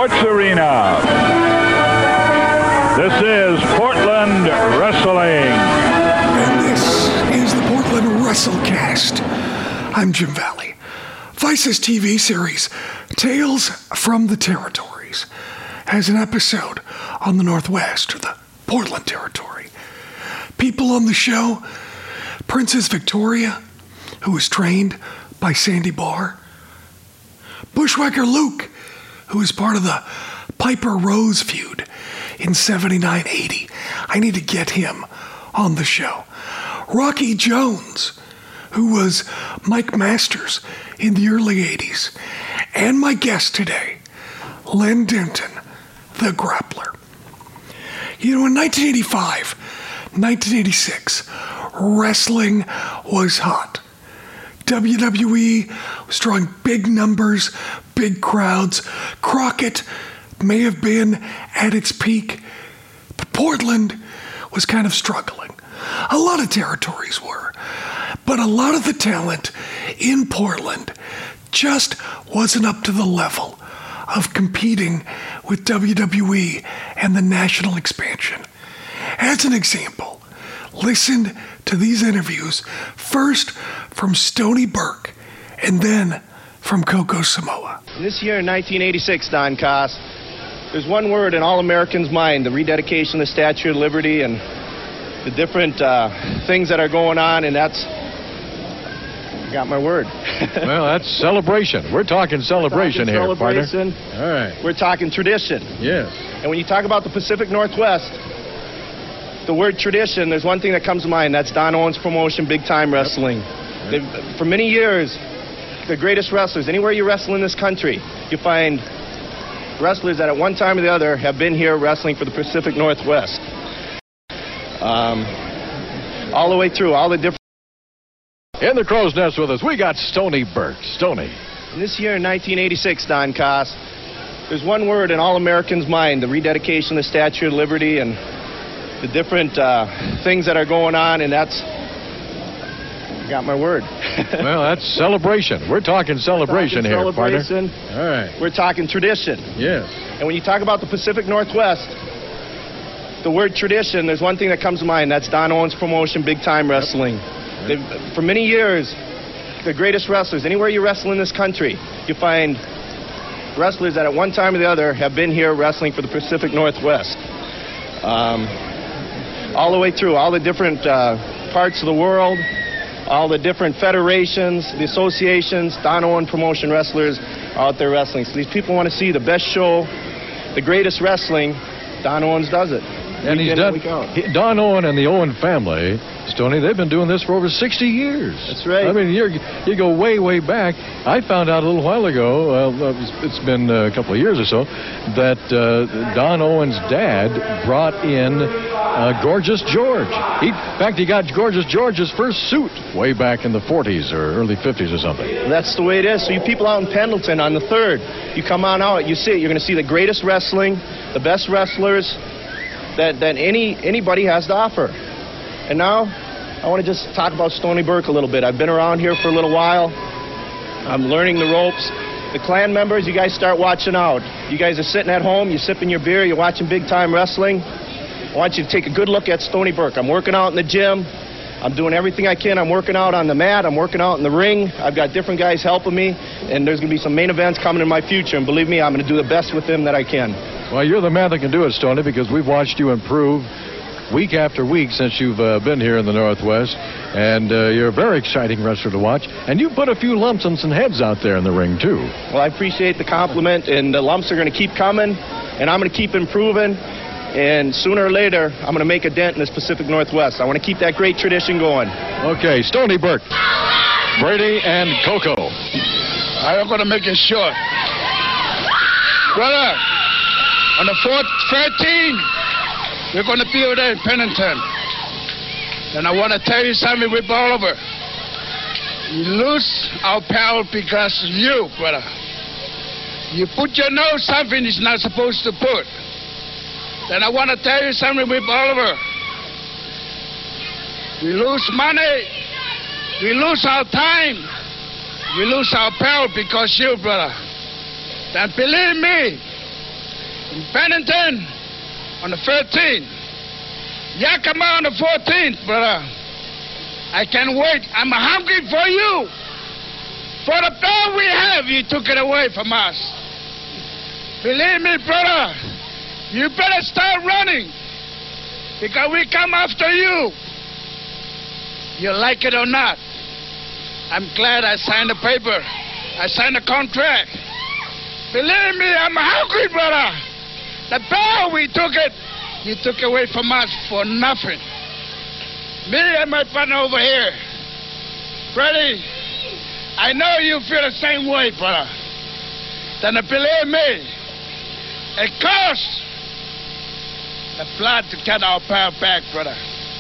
Sports Arena. This is Portland Wrestling. And this is the Portland WrestleCast. I'm Jim Valley. Vice's TV series, Tales from the Territories, has an episode on the Northwest, or the Portland Territory. People on the show: Princess Victoria, who was trained by Sandy Barr; Bushwhacker Luke, who is part of the Piper Rose feud in 79-80. I need to get him on the show. Rocky Jones, who was Mike Masters in the early 80s. And my guest today, Len Denton, the Grappler. You know, in 1985, 1986, wrestling was hot. WWE was drawing big numbers, big crowds. Crockett may have been at its peak, but Portland was kind of struggling. A lot of territories were, but a lot of the talent in Portland just wasn't up to the level of competing with WWE and the national expansion. As an example, listen to these interviews, first from Stony Burke and then from Coco Samoa. This year in 1986, Don Coss, there's one word in all Americans' mind: the rededication of the Statue of Liberty and the different things that are going on, and that's, I got my word. Well, that's celebration. We're talking celebration here, partner. All right. We're talking tradition. Yes. And when you talk about the Pacific Northwest, the word tradition, there's one thing that comes to mind. That's Don Owens promotion, Big Time Wrestling. Yep. For many years, the greatest wrestlers, anywhere you wrestle in this country, you find wrestlers that at one time or the other have been here wrestling for the Pacific Northwest. All the way through, all the different... In the crow's nest with us, we got Stony Burke. Stony. This year in 1986, Don Coss, there's one word in all Americans' mind: the rededication of the Statue of Liberty and the different things that are going on, and that's, I got my word. Well, that's celebration. We're talking celebration here, partner. All right. We're talking tradition. Yes. And when you talk about the Pacific Northwest, the word tradition, there's one thing that comes to mind. That's Don Owens promotion, Big Time Wrestling. Yep. For many years, the greatest wrestlers, anywhere you wrestle in this country, you find wrestlers that at one time or the other have been here wrestling for the Pacific Northwest. All the way through, all the different parts of the world, all the different federations, the associations, Don Owen promotion wrestlers are out there wrestling. So these people want to see the best show, the greatest wrestling. Don Owens does it. And he's done. Don Owen and the Owen family, Stoney, they've been doing this for over 60 years. That's right. I mean, you go way, way back. I found out a little while ago, it's been a couple of years or so, that Don Owen's dad brought in Gorgeous George. In fact, he got Gorgeous George's first suit way back in the 40s or early 50s or something. That's the way it is. So you people out in Pendleton on the 3rd, you come on out, you see it. You're going to see the greatest wrestling, the best wrestlers that anybody has to offer. And now, I want to just talk about Stony Burke a little bit. I've been around here for a little while. I'm learning the ropes. The clan members, you guys start watching out. You guys are sitting at home, you're sipping your beer, you're watching Big Time Wrestling. I want you to take a good look at Stony Burke. I'm working out in the gym. I'm doing everything I can. I'm working out on the mat. I'm working out in the ring. I've got different guys helping me. And there's going to be some main events coming in my future. And believe me, I'm going to do the best with them that I can. Well, you're the man that can do it, Stoney, because we've watched you improve week after week since you've been here in the Northwest. And you're a very exciting wrestler to watch. And you put a few lumps and some heads out there in the ring, too. Well, I appreciate the compliment. And the lumps are going to keep coming. And I'm going to keep improving. And sooner or later, I'm going to make a dent in this Pacific Northwest. I want to keep that great tradition going. Okay, Stony Burke, Brady, and Coco. I'm going to make it short. Brother, on the 13th, we're going to be over there in Pennington. And I want to tell you something with Oliver. We lose our power because of you, brother. You put your nose something it's not supposed to put. And I want to tell you something with Oliver. We lose money. We lose our time. We lose our power because you, brother. And believe me, In Pennington on the 13th. Yakima on the 14th, brother. I can't wait. I'm hungry for you. For the power we have, you took it away from us. Believe me, brother, you better start running because we come after you. You like it or not. I'm glad I signed the paper. I signed the contract. Believe me, I'm hungry, brother. The power we took it, you took away from us for nothing. Me and my partner over here, Freddie, I know you feel the same way, brother. Then believe me, it costs the blood to get our power back, brother.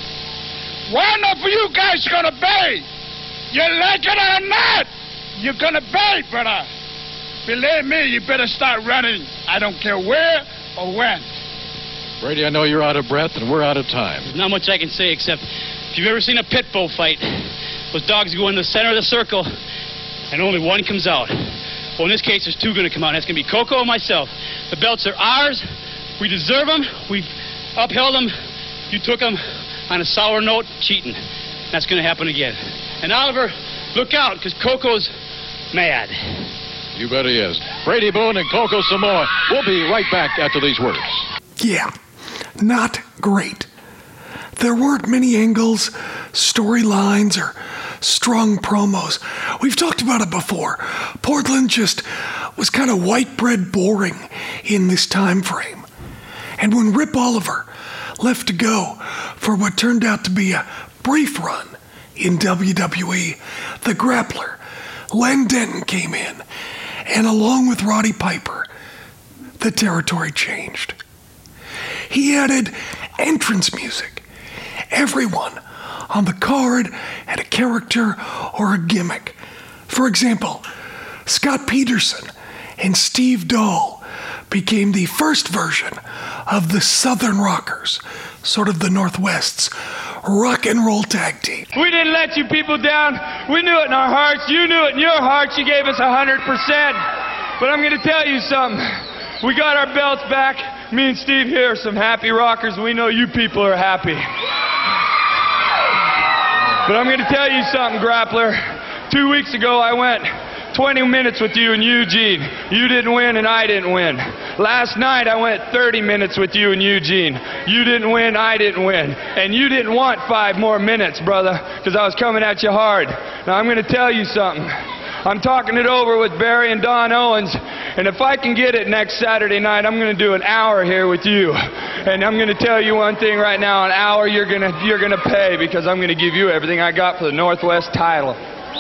One of you guys is gonna pay. You like it or not, you're gonna pay, brother. Believe me, you better start running. I don't care where or when. Brady, I know you're out of breath and we're out of time. There's not much I can say except if you've ever seen a pit bull fight, those dogs go in the center of the circle and only one comes out. Well, in this case, there's two going to come out. That's going to be Coco and myself. The belts are ours. We deserve them. We've upheld them. You took them on a sour note, cheating. That's going to happen again. And Oliver, look out, because Coco's mad. You bet he is. Brady Boone and Coco Samoa. We'll be right back after these words. Yeah, not great. There weren't many angles, storylines, or strong promos. We've talked about it before. Portland just was kind of white bread boring in this time frame. And when Rip Oliver left to go for what turned out to be a brief run in WWE, the Grappler, Len Denton came in, and along with Roddy Piper, the territory changed. He added entrance music. Everyone on the card had a character or a gimmick. For example, Scott Peterson and Steve Dahl became the first version of the Southern Rockers, sort of the Northwest's rock and roll tag team. We didn't let you people down. We knew it in our hearts. You knew it in your hearts. You gave us 100%. But I'm going to tell you something. We got our belts back. Me and Steve here are some happy rockers. We know you people are happy. But I'm going to tell you something, Grappler. 2 weeks ago, I went 20 minutes with you in Eugene. You didn't win and I didn't win. Last night, I went 30 minutes with you in Eugene. You didn't win, I didn't win. And you didn't want 5 more minutes, brother, because I was coming at you hard. Now, I'm going to tell you something. I'm talking it over with Barry and Don Owens, and if I can get it next Saturday night, I'm going to do an hour here with you. And I'm going to tell you one thing right now, an hour you're going to pay, because I'm going to give you everything I got for the Northwest title.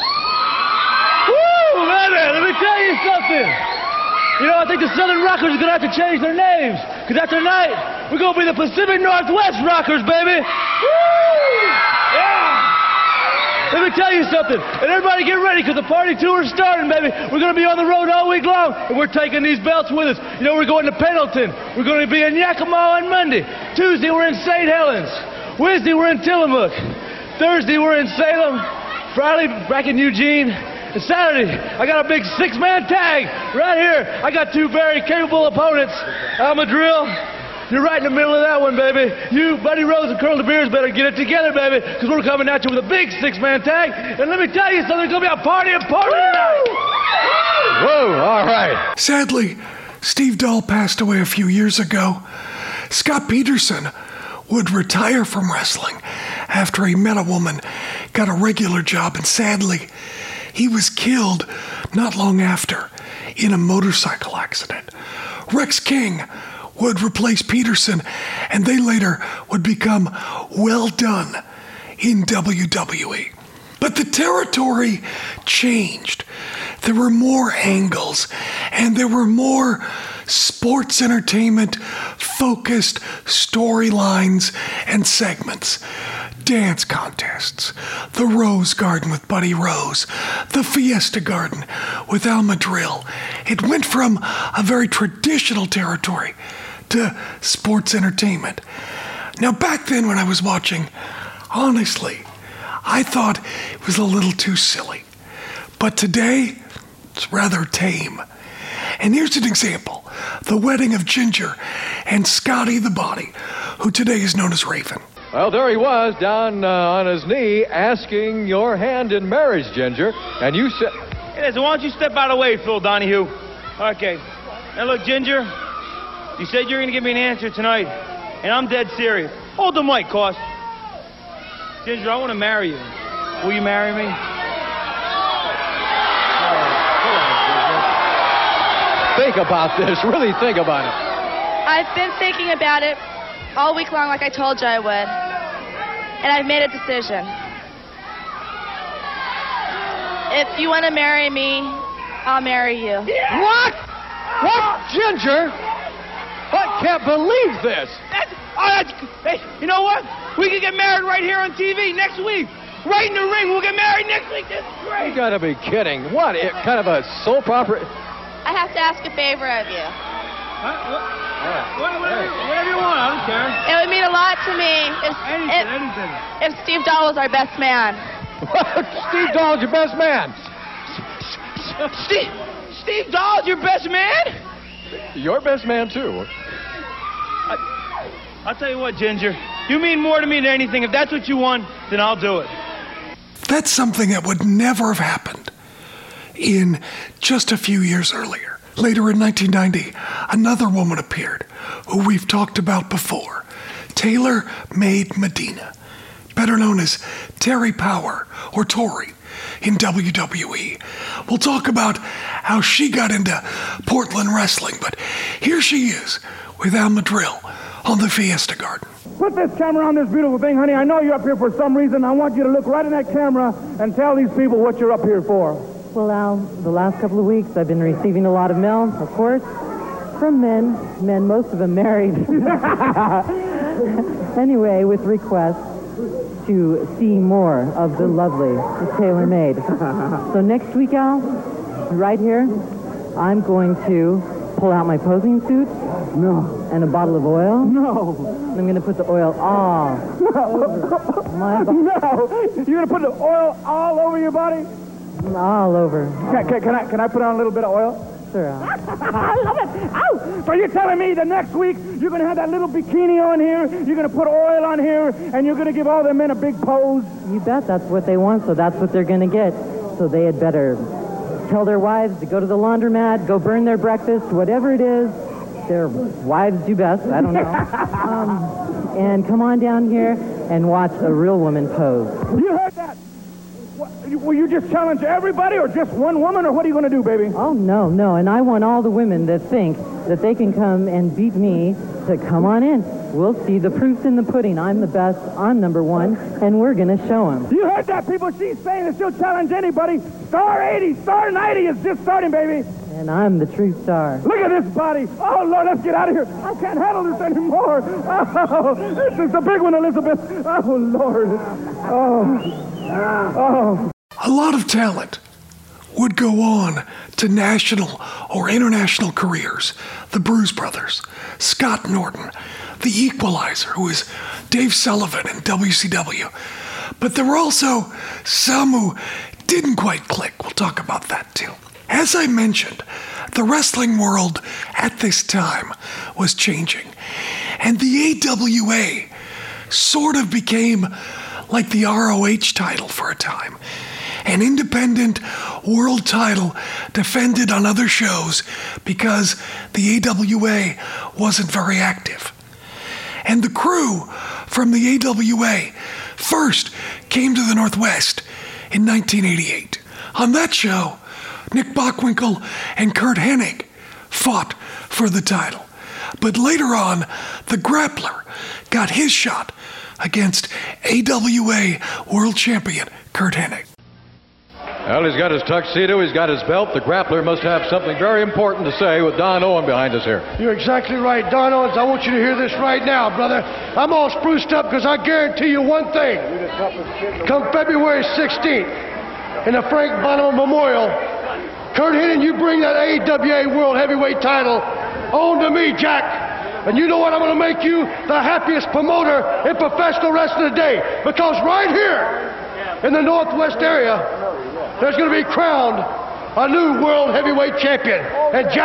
Woo, baby, let me tell you something. You know, I think the Southern Rockers are going to have to change their names, because after tonight, we're going to be the Pacific Northwest Rockers, baby. Woo! Yeah! Let me tell you something, and everybody get ready, because the party tour is starting, baby. We're going to be on the road all week long, and we're taking these belts with us. You know, we're going to Pendleton. We're going to be in Yakima on Monday. Tuesday, we're in St. Helens. Wednesday, we're in Tillamook. Thursday, we're in Salem. Friday, back in Eugene. And Saturday, I got a big 6-man tag right here. I got 2 very capable opponents. Alma Drill. You're right in the middle of that one, baby. You, Buddy Rose, and Colonel DeBeers better get it together, baby, because we're coming at you with a big 6-man tag. And let me tell you something, there's going to be a party tonight. Whoa, all right. Sadly, Steve Dahl passed away a few years ago. Scott Peterson would retire from wrestling after he met a woman, got a regular job, and sadly, he was killed not long after in a motorcycle accident. Rex King would replace Peterson, and they later would become Well Done in WWE. But the territory changed. There were more angles, and there were more sports entertainment-focused storylines and segments. Dance contests, the Rose Garden with Buddy Rose, the Fiesta Garden with Alma Drill. It went from a very traditional territory to sports entertainment. Now, back then when I was watching, honestly, I thought it was a little too silly. But today, it's rather tame. And here's an example the wedding of Ginger and Scotty the Body, who today is known as Raven. Well, there he was, down on his knee, asking your hand in marriage, Ginger. And you said... Hey, so why don't you step out of the way, Phil Donahue? Okay. Now, look, Ginger, you said you're going to give me an answer tonight, and I'm dead serious. Hold the mic, Cost. Ginger, I want to marry you. Will you marry me? Think about this. Really think about it. I've been thinking about it all week long, like I told you I would. And I've made a decision. If you want to marry me, I'll marry you. Yeah. What? What? Ginger? I can't believe this. Hey, you know what? We can get married right here on TV next week. Right in the ring. We'll get married next week. That's great. You gotta be kidding. What? Kind of a soap opera? I have to ask a favor of you. Whatever you want. I don't care. It would mean a lot to me Anything. if Steve Dahl was our best man. Steve Dahl's your best man. Steve Dahl's your best man? Your best man, too. I'll tell you what, Ginger. You mean more to me than anything. If that's what you want, then I'll do it. That's something that would never have happened in just a few years earlier. Later in 1990, another woman appeared, who we've talked about before, Taylor Made Medina, better known as Terry Power, or Tori, in WWE. We'll talk about how she got into Portland wrestling, but here she is with Al Madrill on the Fiesta Garden. Put this camera on this beautiful thing, honey. I know you're up here for some reason. I want you to look right in that camera and tell these people what you're up here for. Well, Al, the last couple of weeks I've been receiving a lot of mail, of course, from men, most of them married. Anyway, with requests to see more of the lovely Taylor Made. So next week, Al, right here, I'm going to pull out my posing suit. No. And a bottle of oil. No. I'm going to put the oil all over my body. No. You're going to put the oil all over your body? All over. Can I put on a little bit of oil? Sure. I love it. Ow! So you're telling me that next week you're going to have that little bikini on here, you're going to put oil on here, and you're going to give all the men a big pose? You bet. That's what they want, so that's what they're going to get. So they had better tell their wives to go to the laundromat, go burn their breakfast, whatever it is. Their wives do best. I don't know. And come on down here and watch a real woman pose. You heard that? Will you just challenge everybody or just one woman, or what are you going to do, baby? Oh, no. And I want all the women that think that they can come and beat me to come on in. We'll see. The proof's in the pudding. I'm the best. I'm number one, and we're going to show them. You heard that, people? She's saying that she'll challenge anybody. Star 80, Star 90 is just starting, baby. And I'm the true star. Look at this body. Oh, Lord, let's get out of here. I can't handle this anymore. Oh, this is a big one, Elizabeth. Oh, Lord. Oh. A lot of talent would go on to national or international careers. The Bruise Brothers, Scott Norton, The Equalizer, who is Dave Sullivan in WCW. But there were also some who didn't quite click. We'll talk about that too. As I mentioned, the wrestling world at this time was changing, and the AWA sort of became like the ROH title for a time. An independent world title defended on other shows because the AWA wasn't very active. And the crew from the AWA first came to the Northwest in 1988. On that show, Nick Bockwinkel and Kurt Hennig fought for the title. But later on, the Grappler got his shot against AWA World Champion Kurt Hennig. Well, he's got his tuxedo, he's got his belt. The Grappler must have something very important to say with Don Owen behind us here. You're exactly right, Don Owens. I want you to hear this right now, brother. I'm all spruced up because I guarantee you one thing. Come February 16th in the Frank Bonham Memorial, Kurt Hennig, you bring that AWA World Heavyweight title on to me, Jack. And you know what? I'm going to make you the happiest promoter in professional wrestling today. Because right here in the Northwest area, there's going to be crowned a new World Heavyweight Champion. And Jack,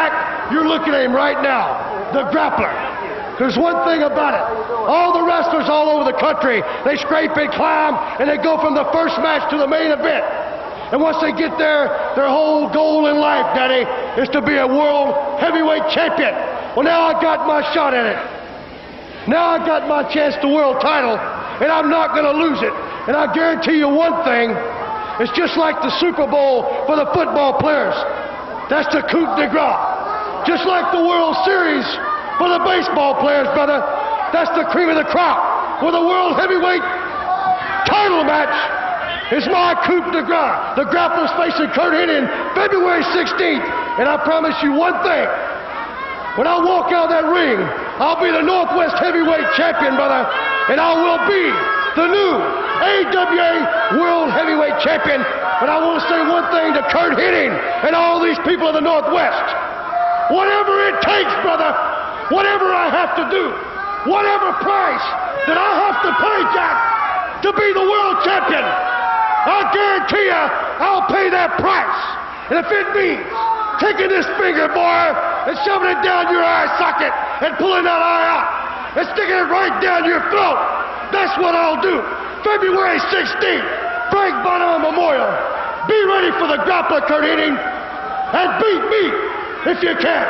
You're looking at him right now, the grappler. There's one thing about it. All the wrestlers all over the country, they scrape and climb, and they go from the first match to the main event. And once they get there, their whole goal in life, Daddy, is to be a world heavyweight champion. Well, now I got my shot at it. Now I got my chance to world title, and I'm not going to lose it. And I guarantee you one thing, it's just like the Super Bowl for the football players. That's the coup de grace. Just like the World Series for the baseball players, brother. That's the cream of the crop. For the World Heavyweight title match is my coup de grace. The grappler's facing Curt Hennig February 16th. And I promise you one thing. When I walk out of that ring, I'll be the Northwest Heavyweight Champion, brother. And I will be the new AWA World Heavyweight Champion. But I want to say one thing to Curt Hennig and all these people of the Northwest. Whatever it takes, brother, whatever I have to do, whatever price that I have to pay, Jack, to be the world champion, I guarantee you I'll pay that price. And if it means taking this finger, boy, and shoving it down your eye socket and pulling that eye out and sticking it right down your throat, that's what I'll do. February 16th, Frank Bonham Memorial. Be ready for the grappler, Curt Hennig, and beat me if you can.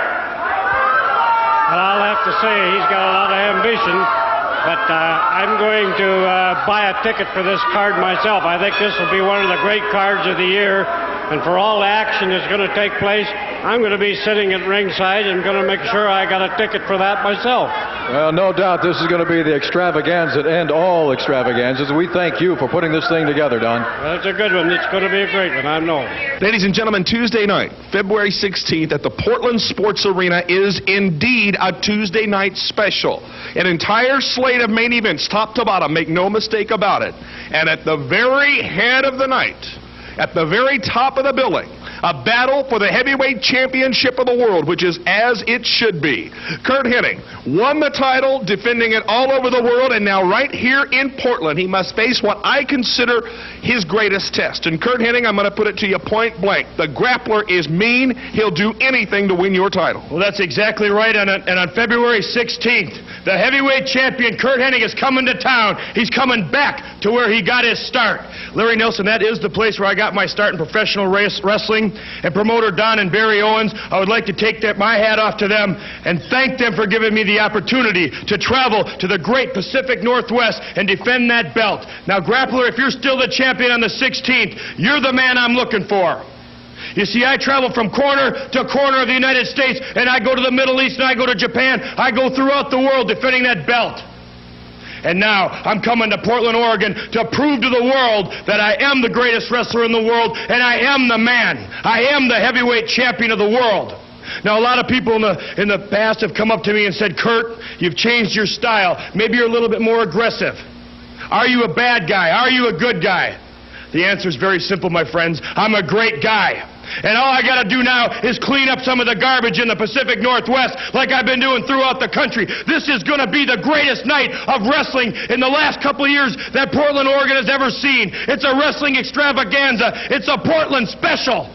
Well, I'll have to say he's got a lot of ambition, but I'm going to buy a ticket for this card myself. I think this will be one of the great cards of the year, and for all the action that's going to take place, I'm going to be sitting at ringside and going to make sure I got a ticket for that myself. Well, no doubt this is going to be the extravaganza and all extravaganzas. We thank you for putting this thing together, Don. Well, it's a good one. It's going to be a great one, I know. Ladies and gentlemen, Tuesday night, February 16th at the Portland Sports Arena is indeed a Tuesday night special. An entire slate of main events, top to bottom, make no mistake about it. And at the very head of the night, at the very top of the billing, a battle for the heavyweight championship of the world, which is as it should be. Curt Hennig won the title, defending it all over the world, and now right here in Portland, he must face what I consider his greatest test. And Curt Hennig, I'm going to put it to you point blank. The grappler is mean. He'll do anything to win your title. Well, that's exactly right. And on February 16th, the heavyweight champion, Curt Hennig, is coming to town. He's coming back to where he got his start. Larry Nelson, that is the place where I got my start in professional wrestling. And promoter Don and Barry Owens, I would like to take my hat off to them and thank them for giving me the opportunity to travel to the great Pacific Northwest and defend that belt. Now, Grappler, if you're still the champion on the 16th, you're the man I'm looking for. You see, I travel from corner to corner of the United States, and I go to the Middle East, and I go to Japan. I go throughout the world defending that belt. And now I'm coming to Portland, Oregon to prove to the world that I am the greatest wrestler in the world, and I am the man. I am the heavyweight champion of the world. Now, a lot of people in the past have come up to me and said, Curt, you've changed your style. Maybe you're a little bit more aggressive. Are you a bad guy? Are you a good guy? The answer is very simple, my friends. I'm a great guy. And all I got to do now is clean up some of the garbage in the Pacific Northwest like I've been doing throughout the country. This is going to be the greatest night of wrestling in the last couple of years that Portland, Oregon has ever seen. It's a wrestling extravaganza. It's a Portland special.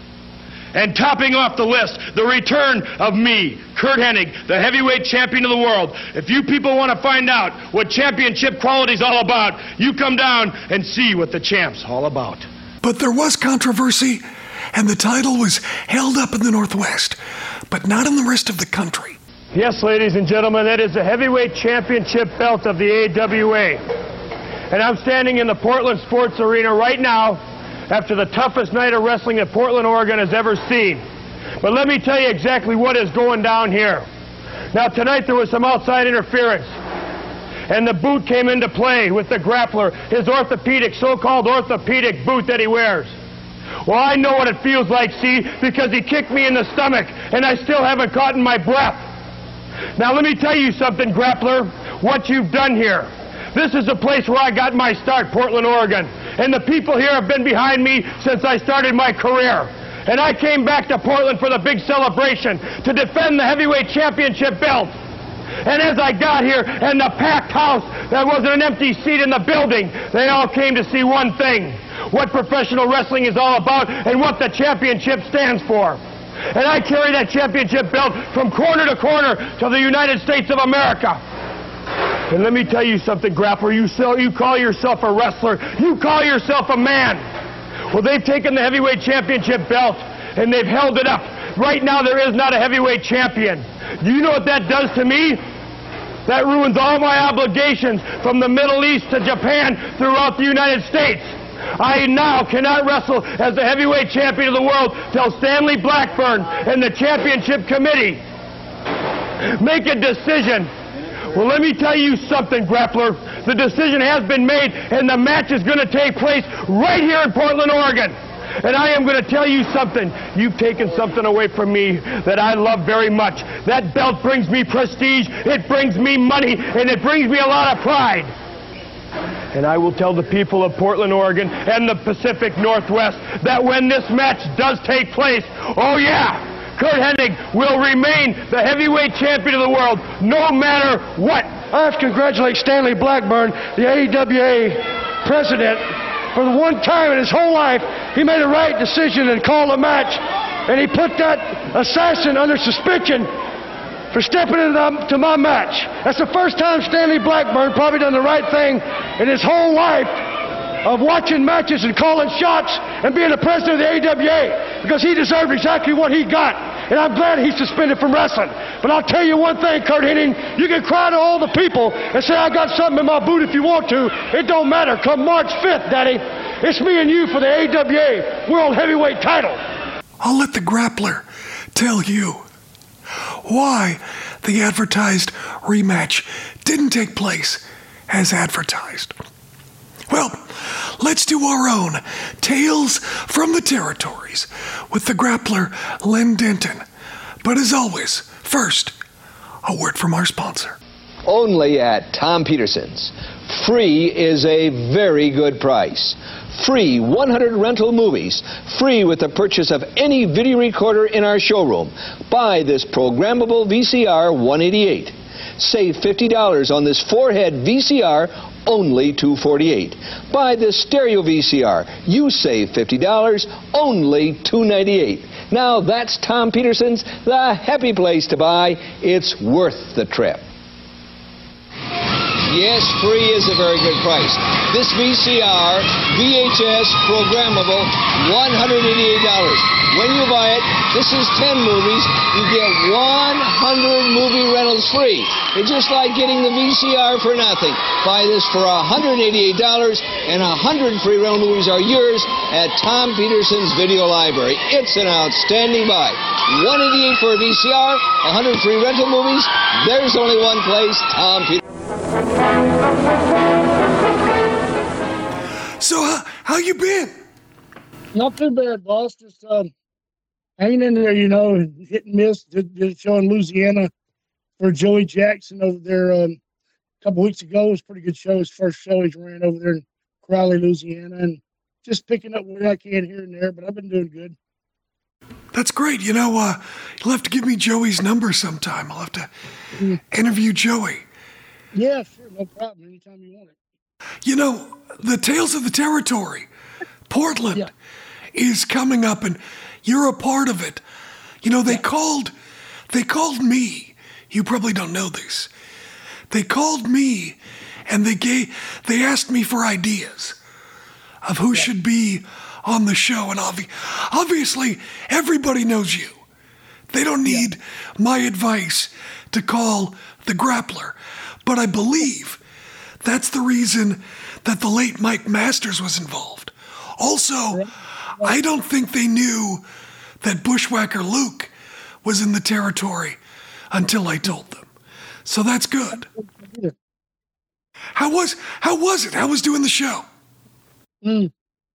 And topping off the list, the return of me, Curt Hennig, the heavyweight champion of the world. If you people want to find out what championship quality is all about, you come down and see what the champ's all about. But there was controversy, and the title was held up in the Northwest, but not in the rest of the country. Yes, ladies and gentlemen, that is the heavyweight championship belt of the AWA. And I'm standing in the Portland Sports Arena right now after the toughest night of wrestling that Portland, Oregon has ever seen. But let me tell you exactly what is going down here. Now, tonight there was some outside interference, and the boot came into play with the grappler, his orthopedic, so-called orthopedic boot that he wears. Well, I know what it feels like, see, because he kicked me in the stomach, and I still haven't gotten my breath. Now, let me tell you something, Grappler, what you've done here. This is the place where I got my start, Portland, Oregon. And the people here have been behind me since I started my career. And I came back to Portland for the big celebration to defend the heavyweight championship belt. And as I got here, and the packed house, there wasn't an empty seat in the building, they all came to see one thing: what professional wrestling is all about and what the championship stands for. And I carry that championship belt from corner to corner to the United States of America. And let me tell you something, Grappler. You call yourself a wrestler. You call yourself a man. Well, they've taken the heavyweight championship belt and they've held it up. Right now, there is not a heavyweight champion. Do you know what that does to me? That ruins all my obligations from the Middle East to Japan throughout the United States. I now cannot wrestle as the heavyweight champion of the world till Stanley Blackburn and the championship committee make a decision. Well, let me tell you something, Grappler. The decision has been made, and the match is going to take place right here in Portland, Oregon. And I am going to tell you something. You've taken something away from me that I love very much. That belt brings me prestige, it brings me money, and it brings me a lot of pride. And I will tell the people of Portland, Oregon, and the Pacific Northwest that when this match does take place, oh yeah, Curt Hennig will remain the heavyweight champion of the world, no matter what. I have to congratulate Stanley Blackburn, the AWA president, for the one time in his whole life he made a right decision and called a match, and he put that assassin under suspension for stepping into my match. That's the first time Stanley Blackburn probably done the right thing in his whole life of watching matches and calling shots and being the president of the AWA, because he deserved exactly what he got. And I'm glad he's suspended from wrestling. But I'll tell you one thing, Curt Hennig, you can cry to all the people and say, I got something in my boot if you want to. It don't matter. Come March 5th, Daddy, it's me and you for the AWA World Heavyweight title. I'll let the Grappler tell you why the advertised rematch didn't take place as advertised. Well, let's do our own Tales from the Territories with the Grappler, Len Denton. But as always, first, a word from our sponsor. Only at Tom Peterson's. Free is a very good price. Free 100 rental movies. Free with the purchase of any video recorder in our showroom. Buy this programmable VCR 188. Save $50 on this 4-head VCR, only $248. Buy this stereo VCR. You save $50, only $298. Now that's Tom Peterson's, the happy place to buy. It's worth the trip. Yes, free is a very good price. This VCR, VHS, programmable, $188. When you buy it, this is 10 movies, you get 100 movie rentals free. It's just like getting the VCR for nothing. Buy this for $188, and 100 free rental movies are yours at Tom Peterson's Video Library. It's an outstanding buy. $188 for a VCR, 100 free rental movies. There's only one place, Tom Peterson. So, how you been? Not too bad, boss. Just hanging in there, you know, hit and miss. Did a show in Louisiana for Joey Jackson over there a couple weeks ago. It was a pretty good show. His first show he's ran over there in Crowley, Louisiana, and just picking up what I can here and there, but I've been doing good. That's great. You know, you'll have to give me Joey's number sometime. I'll have to interview Joey. Yeah, sure. No problem. Anytime you want it. You know, the Tales of the Territory, Portland, is coming up, and you're a part of it. You know, they called me. You probably don't know this. They called me, and they asked me for ideas of who should be on the show, and obviously everybody knows you. They don't need my advice to call the Grappler, but I believe that's the reason that the late Mike Masters was involved. Also, I don't think they knew that Bushwhacker Luke was in the territory until I told them. So that's good. How was it? How was doing the show? It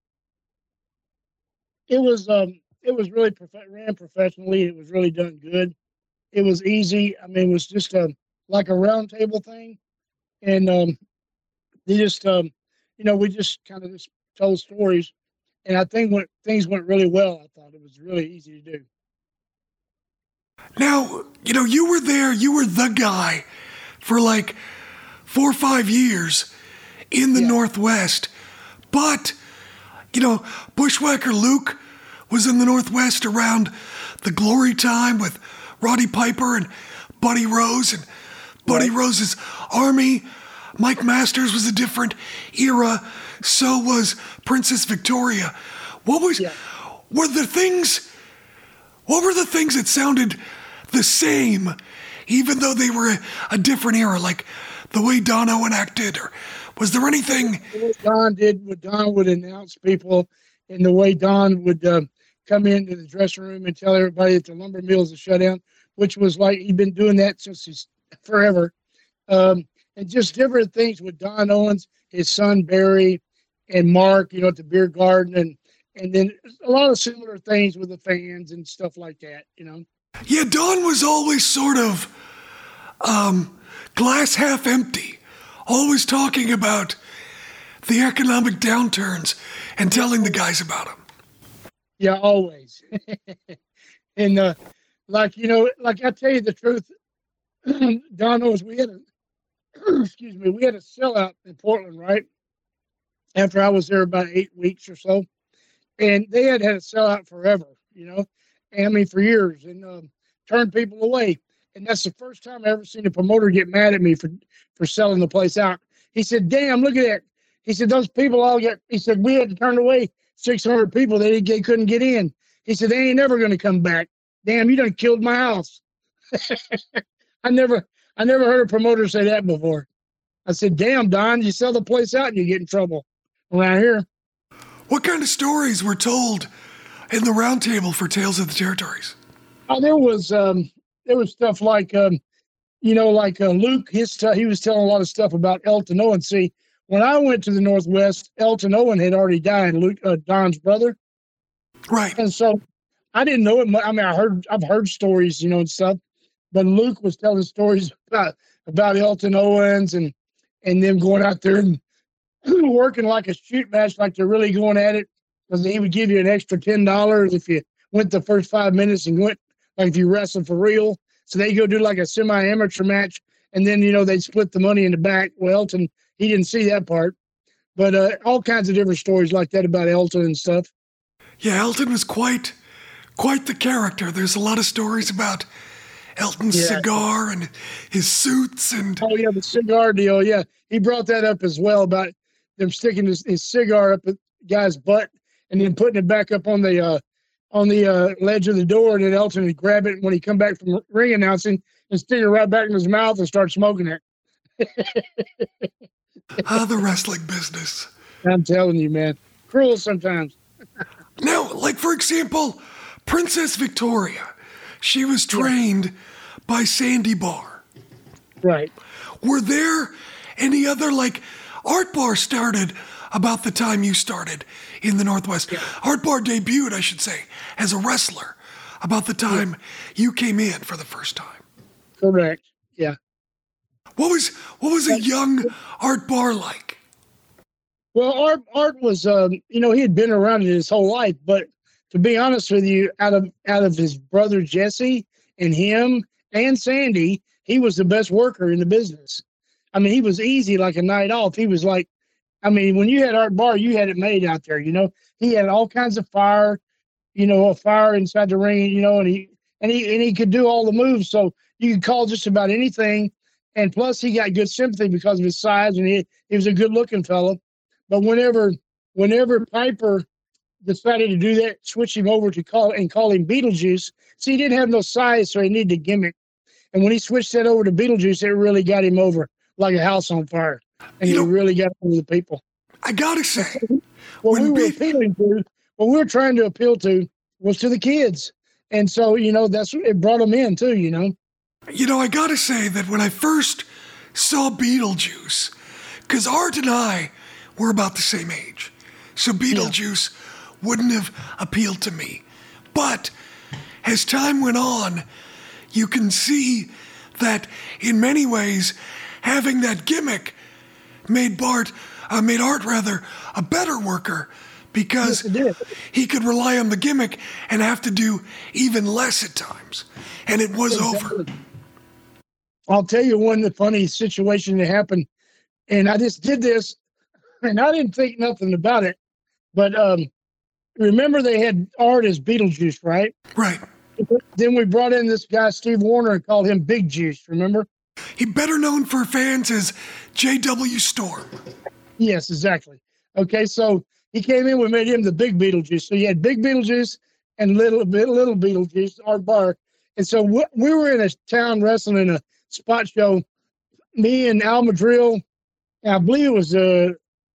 was really ran professionally. It was really done good. It was easy. I mean, it was just like a round table thing, and they just we just kind of just told stories, and I think things went really well. I thought it was really easy to do. Now, you know, you were there. You were the guy for like 4 or 5 years in the Northwest, but you know, Bushwhacker Luke was in the Northwest around the glory time with Roddy Piper and Buddy Rose and Buddy Rose's Army. Mike Masters was a different era. So was Princess Victoria. What were the things that sounded the same, even though they were a different era, like the way Don Owen acted, or was there anything? What Don would announce people, and the way Don would come into the dressing room and tell everybody that the lumber mills are shut down, which was like he'd been doing that since forever. And just different things with Don Owens, his son Barry, and Mark, at the beer garden, and then a lot of similar things with the fans and stuff like that, Yeah, Don was always sort of glass half empty, always talking about the economic downturns and telling the guys about them. Yeah, always. And like I tell you the truth, Don knows we had a sellout in Portland, right? After I was there about 8 weeks or so, and they had a sellout forever, for years, and turned people away. And that's the first time I ever seen a promoter get mad at me for selling the place out. He said, "Damn, look at that." He said, "Those people he said, "We had to turn away 600 people. They couldn't get in." He said, "They ain't never going to come back. Damn, you done killed my house." I never heard a promoter say that before. I said, "Damn, Don, you sell the place out and you get in trouble around here." What kind of stories were told in the round table for Tales of the Territories? Oh, there was stuff like, Luke, he was telling a lot of stuff about Elton Owen. See, when I went to the Northwest, Elton Owen had already died, Don's brother. Right. And so I didn't know it. I mean, I've heard stories, and stuff, but Luke was telling stories about Elton Owens and them going out there and working like a shoot match, like they're really going at it, because he would give you an extra $10 if you went the first 5 minutes and went like if you wrestled for real. So they go do like a semi-amateur match, and then they'd split the money in the back. Well, Elton, he didn't see that part, but all kinds of different stories like that about Elton and stuff. Yeah, Elton was quite the character. There's a lot of stories about Elton's cigar and his suits and. Oh yeah, the cigar deal. Yeah, he brought that up as well about them sticking his cigar up the guy's butt and then putting it back up on the ledge of the door, and then Elton would grab it when he come back from ring announcing and stick it right back in his mouth and start smoking it. The wrestling business. I'm telling you, man. Cruel sometimes. Now, like, for example, Princess Victoria. She was trained by Sandy Barr. Right. Were there any other, Art Barr started about the time you started in the Northwest. Yeah. Art Barr debuted, I should say, as a wrestler about the time you came in for the first time. Correct. Yeah. What was a young Art Barr like? Well, Art was, he had been around it his whole life, but to be honest with you, out of his brother Jesse and him and Sandy, he was the best worker in the business. I mean, he was easy like a night off. He was like, when you had Art Barr, you had it made out there, He had all kinds of fire, a fire inside the ring, and he could do all the moves. So you could call just about anything. And plus he got good sympathy because of his size, and he was a good looking fellow. But whenever Piper decided to do that, switch him over to call him Beetlejuice. See, he didn't have no size, so he needed a gimmick. And when he switched that over to Beetlejuice, it really got him over like a house on fire. And he really got over the people. I gotta say, what we were trying to appeal to was to the kids. And so, that's what it brought them in too, I gotta say that when I first saw Beetlejuice, because Art and I were about the same age, so Beetlejuice wouldn't have appealed to me. But as time went on, you can see that in many ways, having that gimmick made Art a better worker, because he could rely on the gimmick and have to do even less at times. And it was over. I'll tell you one funny situation that happened, and I just did this, and I didn't think nothing about it. But remember they had Art as Beetlejuice, right? Right. Then we brought in this guy, Steve Warner, and called him Big Juice, remember? He better known for fans as J.W. Storm. Yes, exactly. Okay, so he came in, we made him the Big Beetlejuice. So you had Big Beetlejuice and Little Beetlejuice, Art Barr. And so we were in a town wrestling in a spot show. Me and Al Madrill, I believe it was Bill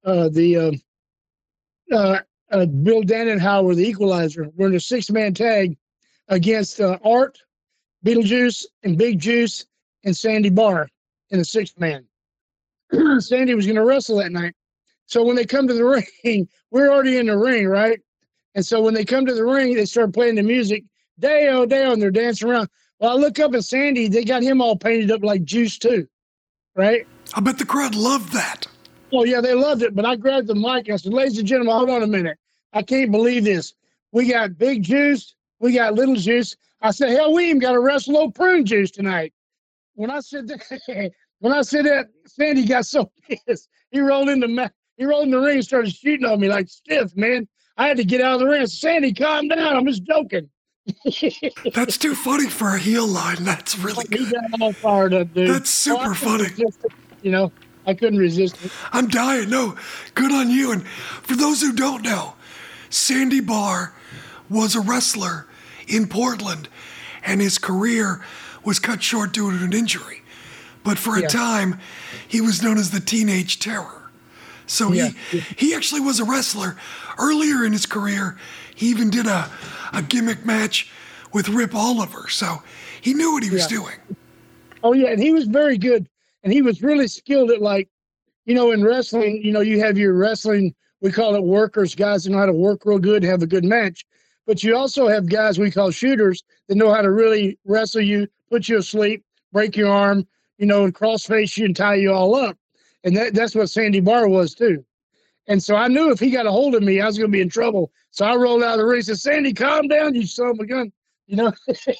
Dannenhauer, the Equalizer. We're in a 6-man tag against Art, Beetlejuice, and Big Juice, and Sandy Barr in a 6-man. Sandy was going to wrestle that night. So when they come to the ring, we're already in the ring, right? And so when they come to the ring, they start playing the music, Day-O, Day-O, and they're dancing around. Well, I look up at Sandy, they got him all painted up like Juice too, right? I bet the crowd loved that. Oh, yeah, they loved it. But I grabbed the mic and I said, ladies and gentlemen, hold on a minute. I can't believe this. We got Big Juice. We got Little Juice. I said, hell, we even got to wrestle old Prune Juice tonight. When I said that, Sandy got so pissed. He rolled in the ring and started shooting on me like stiff, man. I had to get out of the ring. I said, Sandy, calm down. I'm just joking. That's too funny for a heel line. That's really good. He got all fired up, dude. That's super funny. You know, I couldn't resist it. I'm dying. No, good on you. And for those who don't know, Sandy Barr was a wrestler in Portland, and his career was cut short due to an injury. But for a time, he was known as the Teenage Terror. So he actually was a wrestler. Earlier in his career, he even did a gimmick match with Rip Oliver. So he knew what he was doing. Oh, yeah, and he was very good. And he was really skilled at, like, you know, in wrestling, you know, you have your wrestling, we call it workers, guys that know how to work real good, have a good match. But you also have guys we call shooters that know how to really wrestle you, put you asleep, break your arm, you know, and cross-face you and tie you all up. And that's what Sandy Barr was, too. And so I knew if he got a hold of me, I was going to be in trouble. So I rolled out of the ring and said, Sandy, calm down, you son of a gun. You know?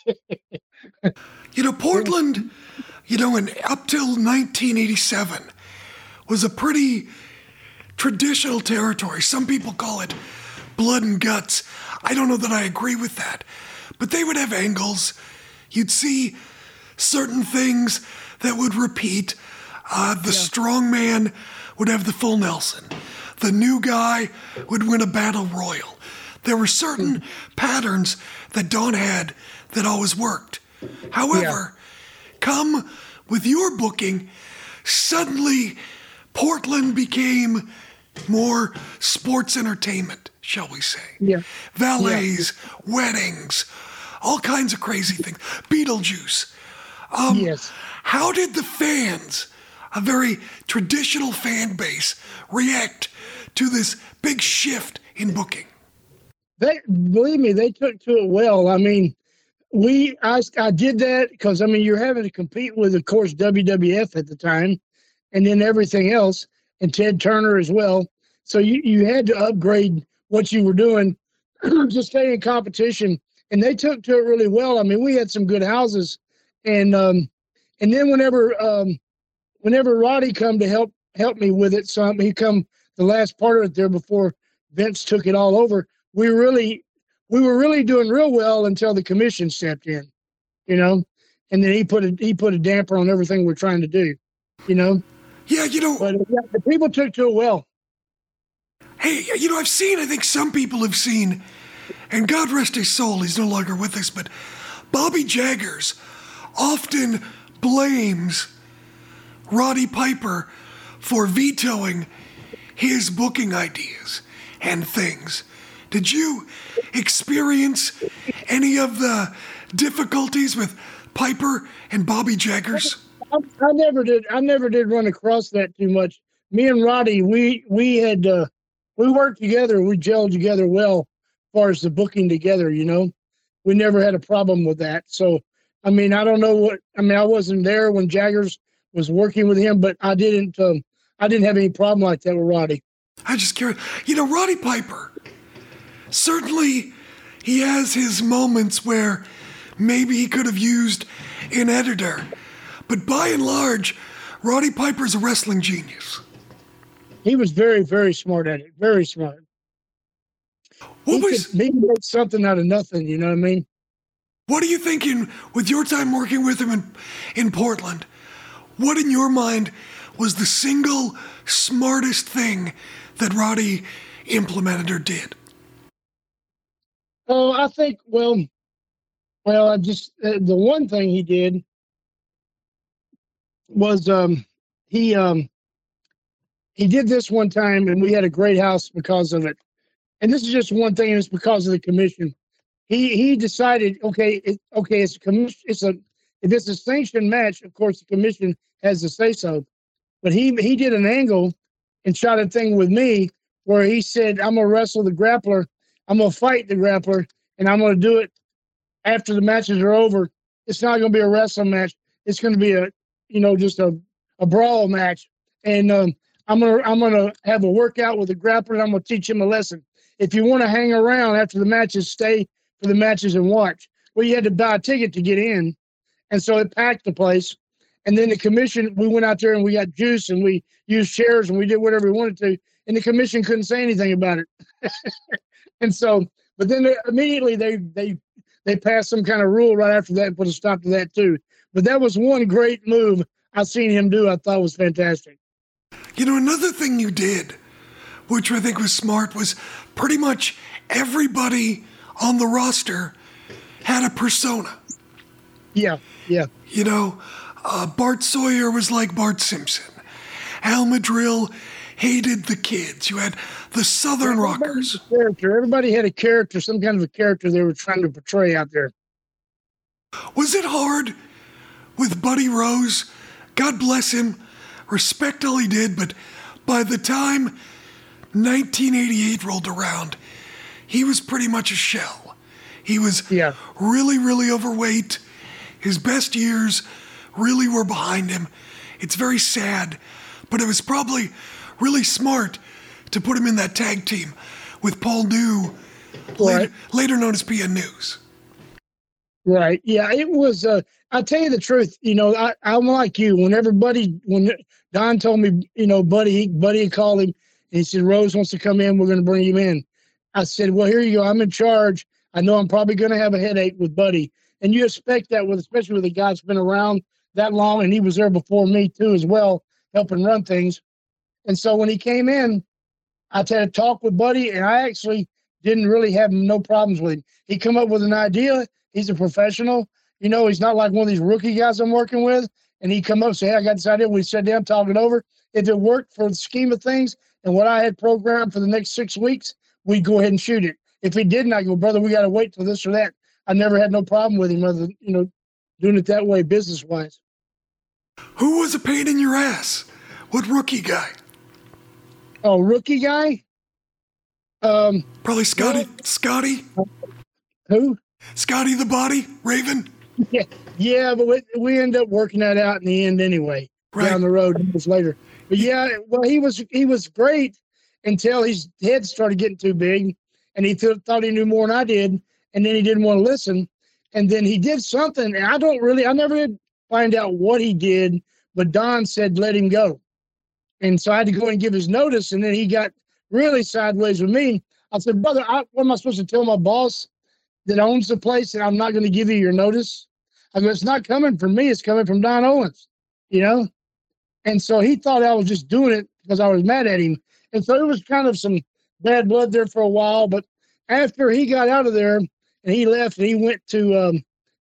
You know, Portland, you know, up till 1987 was a pretty traditional territory. Some people call it blood and guts. I don't know that I agree with that. But they would have angles. You'd see certain things that would repeat. The strong man would have the full Nelson. The new guy would win a battle royal. There were certain patterns that Don had that always worked. However, come with your booking, suddenly Portland became more sports entertainment, shall we say. Yeah. Valets, weddings, all kinds of crazy things. Beetlejuice. How did the fans, a very traditional fan base, react to this big shift in booking? Believe me, they took to it well. I mean, I did that because, I mean, you're having to compete with, of course, WWF at the time, and then everything else, and Ted Turner as well. So you had to upgrade what you were doing to stay in competition, and they took to it really well. I mean, we had some good houses, and then whenever Roddy come to help me with it, so he come the last part of it there before Vince took it all over. We were really doing real well until the commission stepped in, you know, and then he put a damper on everything we're trying to do, you know. Yeah, you know. But the people took to it well. Hey, you know, I think some people have seen, and God rest his soul, he's no longer with us, but Bobby Jaggers often blames Roddy Piper for vetoing his booking ideas and things. Did you experience any of the difficulties with Piper and Bobby Jaggers? I never did run across that too much. Me and Roddy, we worked together. We gelled together well as far as the booking together, you know. We never had a problem with that. So, I mean, I don't know I wasn't there when Jaggers was working with him, but I didn't have any problem like that with Roddy. I'm just curious. You know, Roddy Piper, certainly he has his moments where maybe he could have used an editor, but by and large, Roddy Piper's a wrestling genius. He was very, very smart at it. Very smart. He can make something out of nothing, you know what I mean? What are you thinking with your time working with him in Portland? What in your mind was the single smartest thing that Roddy implemented or did? Oh, I think, I just, the one thing he did was he did this one time, and we had a great house because of it. And this is just one thing, and it's because of the commission. He decided, if it's a sanctioned match, of course the commission has to say so. But he did an angle and shot a thing with me where he said, I'm gonna wrestle the grappler, I'm gonna fight the grappler, and I'm gonna do it after the matches are over. It's not gonna be a wrestling match. It's gonna be just a brawl match. And I'm gonna have a workout with the grappler, and I'm gonna teach him a lesson. If you want to hang around after the matches, stay for the matches and watch. Well, you had to buy a ticket to get in. And so it packed the place. And then the commission, we went out there and we got juice and we used chairs and we did whatever we wanted to. And the commission couldn't say anything about it. And so, but then immediately they passed some kind of rule right after that and put a stop to that too. But that was one great move I've seen him do. I thought was fantastic. Another thing you did, which I think was smart, was pretty much everybody on the roster had a persona. Yeah. Bart Sawyer was like Bart Simpson. Al Madrill hated the kids. You had the Southern Rockers. Everybody had a character, some kind of a character they were trying to portray out there. Was it hard with Buddy Rose? God bless him. Respect all he did, but by the time 1988 rolled around, he was pretty much a shell. He was really, really overweight. His best years really were behind him. It's very sad, but it was probably really smart to put him in that tag team with Paul New, later known as PN News. Right. Yeah, it was, I'll tell you the truth. I'm like you. When Don told me, Buddy called him and he said, Rose wants to come in. We're going to bring him in. I said, well, here you go. I'm in charge. I know I'm probably going to have a headache with Buddy. And you expect that especially with a guy that's been around that long, and he was there before me too as well, helping run things. And so when he came in, I had a talk with Buddy, and I actually didn't really have no problems with him. He come up with an idea. He's a professional. He's not like one of these rookie guys I'm working with. And he come up and say, hey, I got this idea. We sat down, talked it over. If it worked for the scheme of things and what I had programmed for the next 6 weeks, we'd go ahead and shoot it. If it didn't, I go, brother, we got to wait till this or that. I never had no problem with him other than, doing it that way business-wise. Who was a pain in your ass? What rookie guy? Oh, rookie guy? Probably Scotty. Scotty? Who? Scotty the Body? Raven? Yeah, but we ended up working that out in the end anyway. Right. Down the road years later. But yeah, well, he was great until his head started getting too big, and he thought he knew more than I did, and then he didn't want to listen. And then he did something, and I never did find out what he did, but Don said, let him go. And so I had to go and give his notice, and then he got really sideways with me. I said, brother, what am I supposed to tell my boss that owns the place that I'm not going to give you your notice? I go, it's not coming from me. It's coming from Don Owens, And so he thought I was just doing it because I was mad at him. And so it was kind of some bad blood there for a while. But after he got out of there and he left and he went to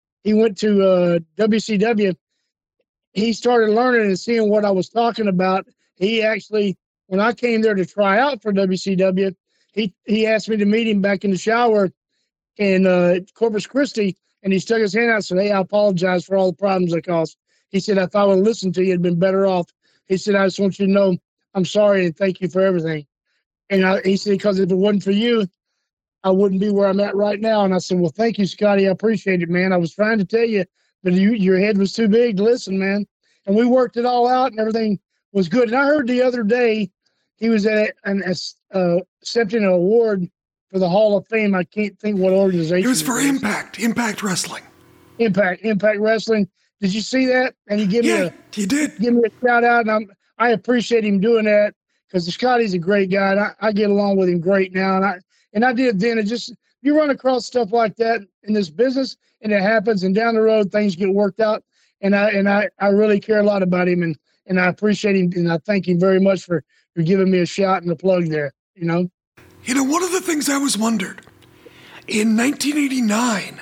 WCW, he started learning and seeing what I was talking about. He actually, when I came there to try out for WCW, he asked me to meet him back in the shower in Corpus Christi, and he stuck his hand out and said, hey, I apologize for all the problems I caused. He said, if I would have listened to you, it'd been better off. He said, I just want you to know I'm sorry and thank you for everything. And he said, because if it wasn't for you, I wouldn't be where I'm at right now. And I said, well, thank you, Scotty. I appreciate it, man. I was trying to tell you, but your head was too big to listen, man. And we worked it all out and everything was good. And I heard the other day he was at accepting an award for the Hall of Fame. I can't think what organization. It was for Impact Wrestling. Impact Wrestling. Did you see that? And he gave me a shout out, and I appreciate him doing that because Scotty's a great guy. And I get along with him great now, and And I did then. It just, you run across stuff like that in this business, and it happens, and down the road things get worked out. And I really care a lot about him, and I appreciate him, and I thank him very much for giving me a shout and a plug there. You know, one of the things I was wondered in 1989,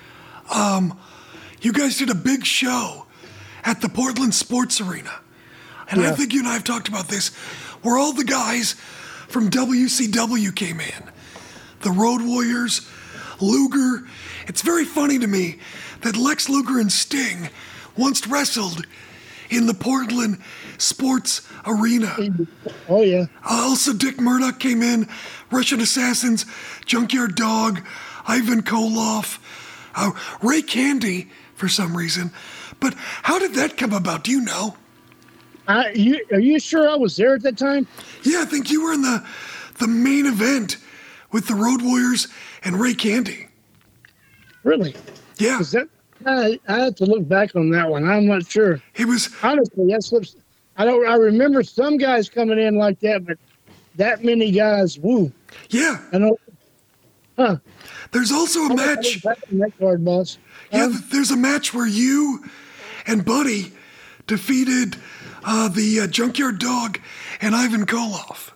you guys did a big show at the Portland Sports Arena, and I think you and I have talked about this, where all the guys from WCW came in, the Road Warriors, Luger. It's very funny to me that Lex Luger and Sting once wrestled in the Portland Sports Arena. Oh, yeah. Also, Dick Murdoch came in, Russian Assassins, Junkyard Dog, Ivan Koloff, Ray Candy for some reason. But how did that come about? Do you know? Are you sure I was there at that time? Yeah, I think you were in the main event with the Road Warriors and Ray Candy. Really? Yeah. Is that, I have to look back on that one. I'm not sure. It was honestly. I remember some guys coming in like that, but that many guys. Woo. Yeah. I know. Huh. There's also a match. That card, boss. Yeah, there's a match where you and Buddy defeated the Junkyard Dog and Ivan Koloff.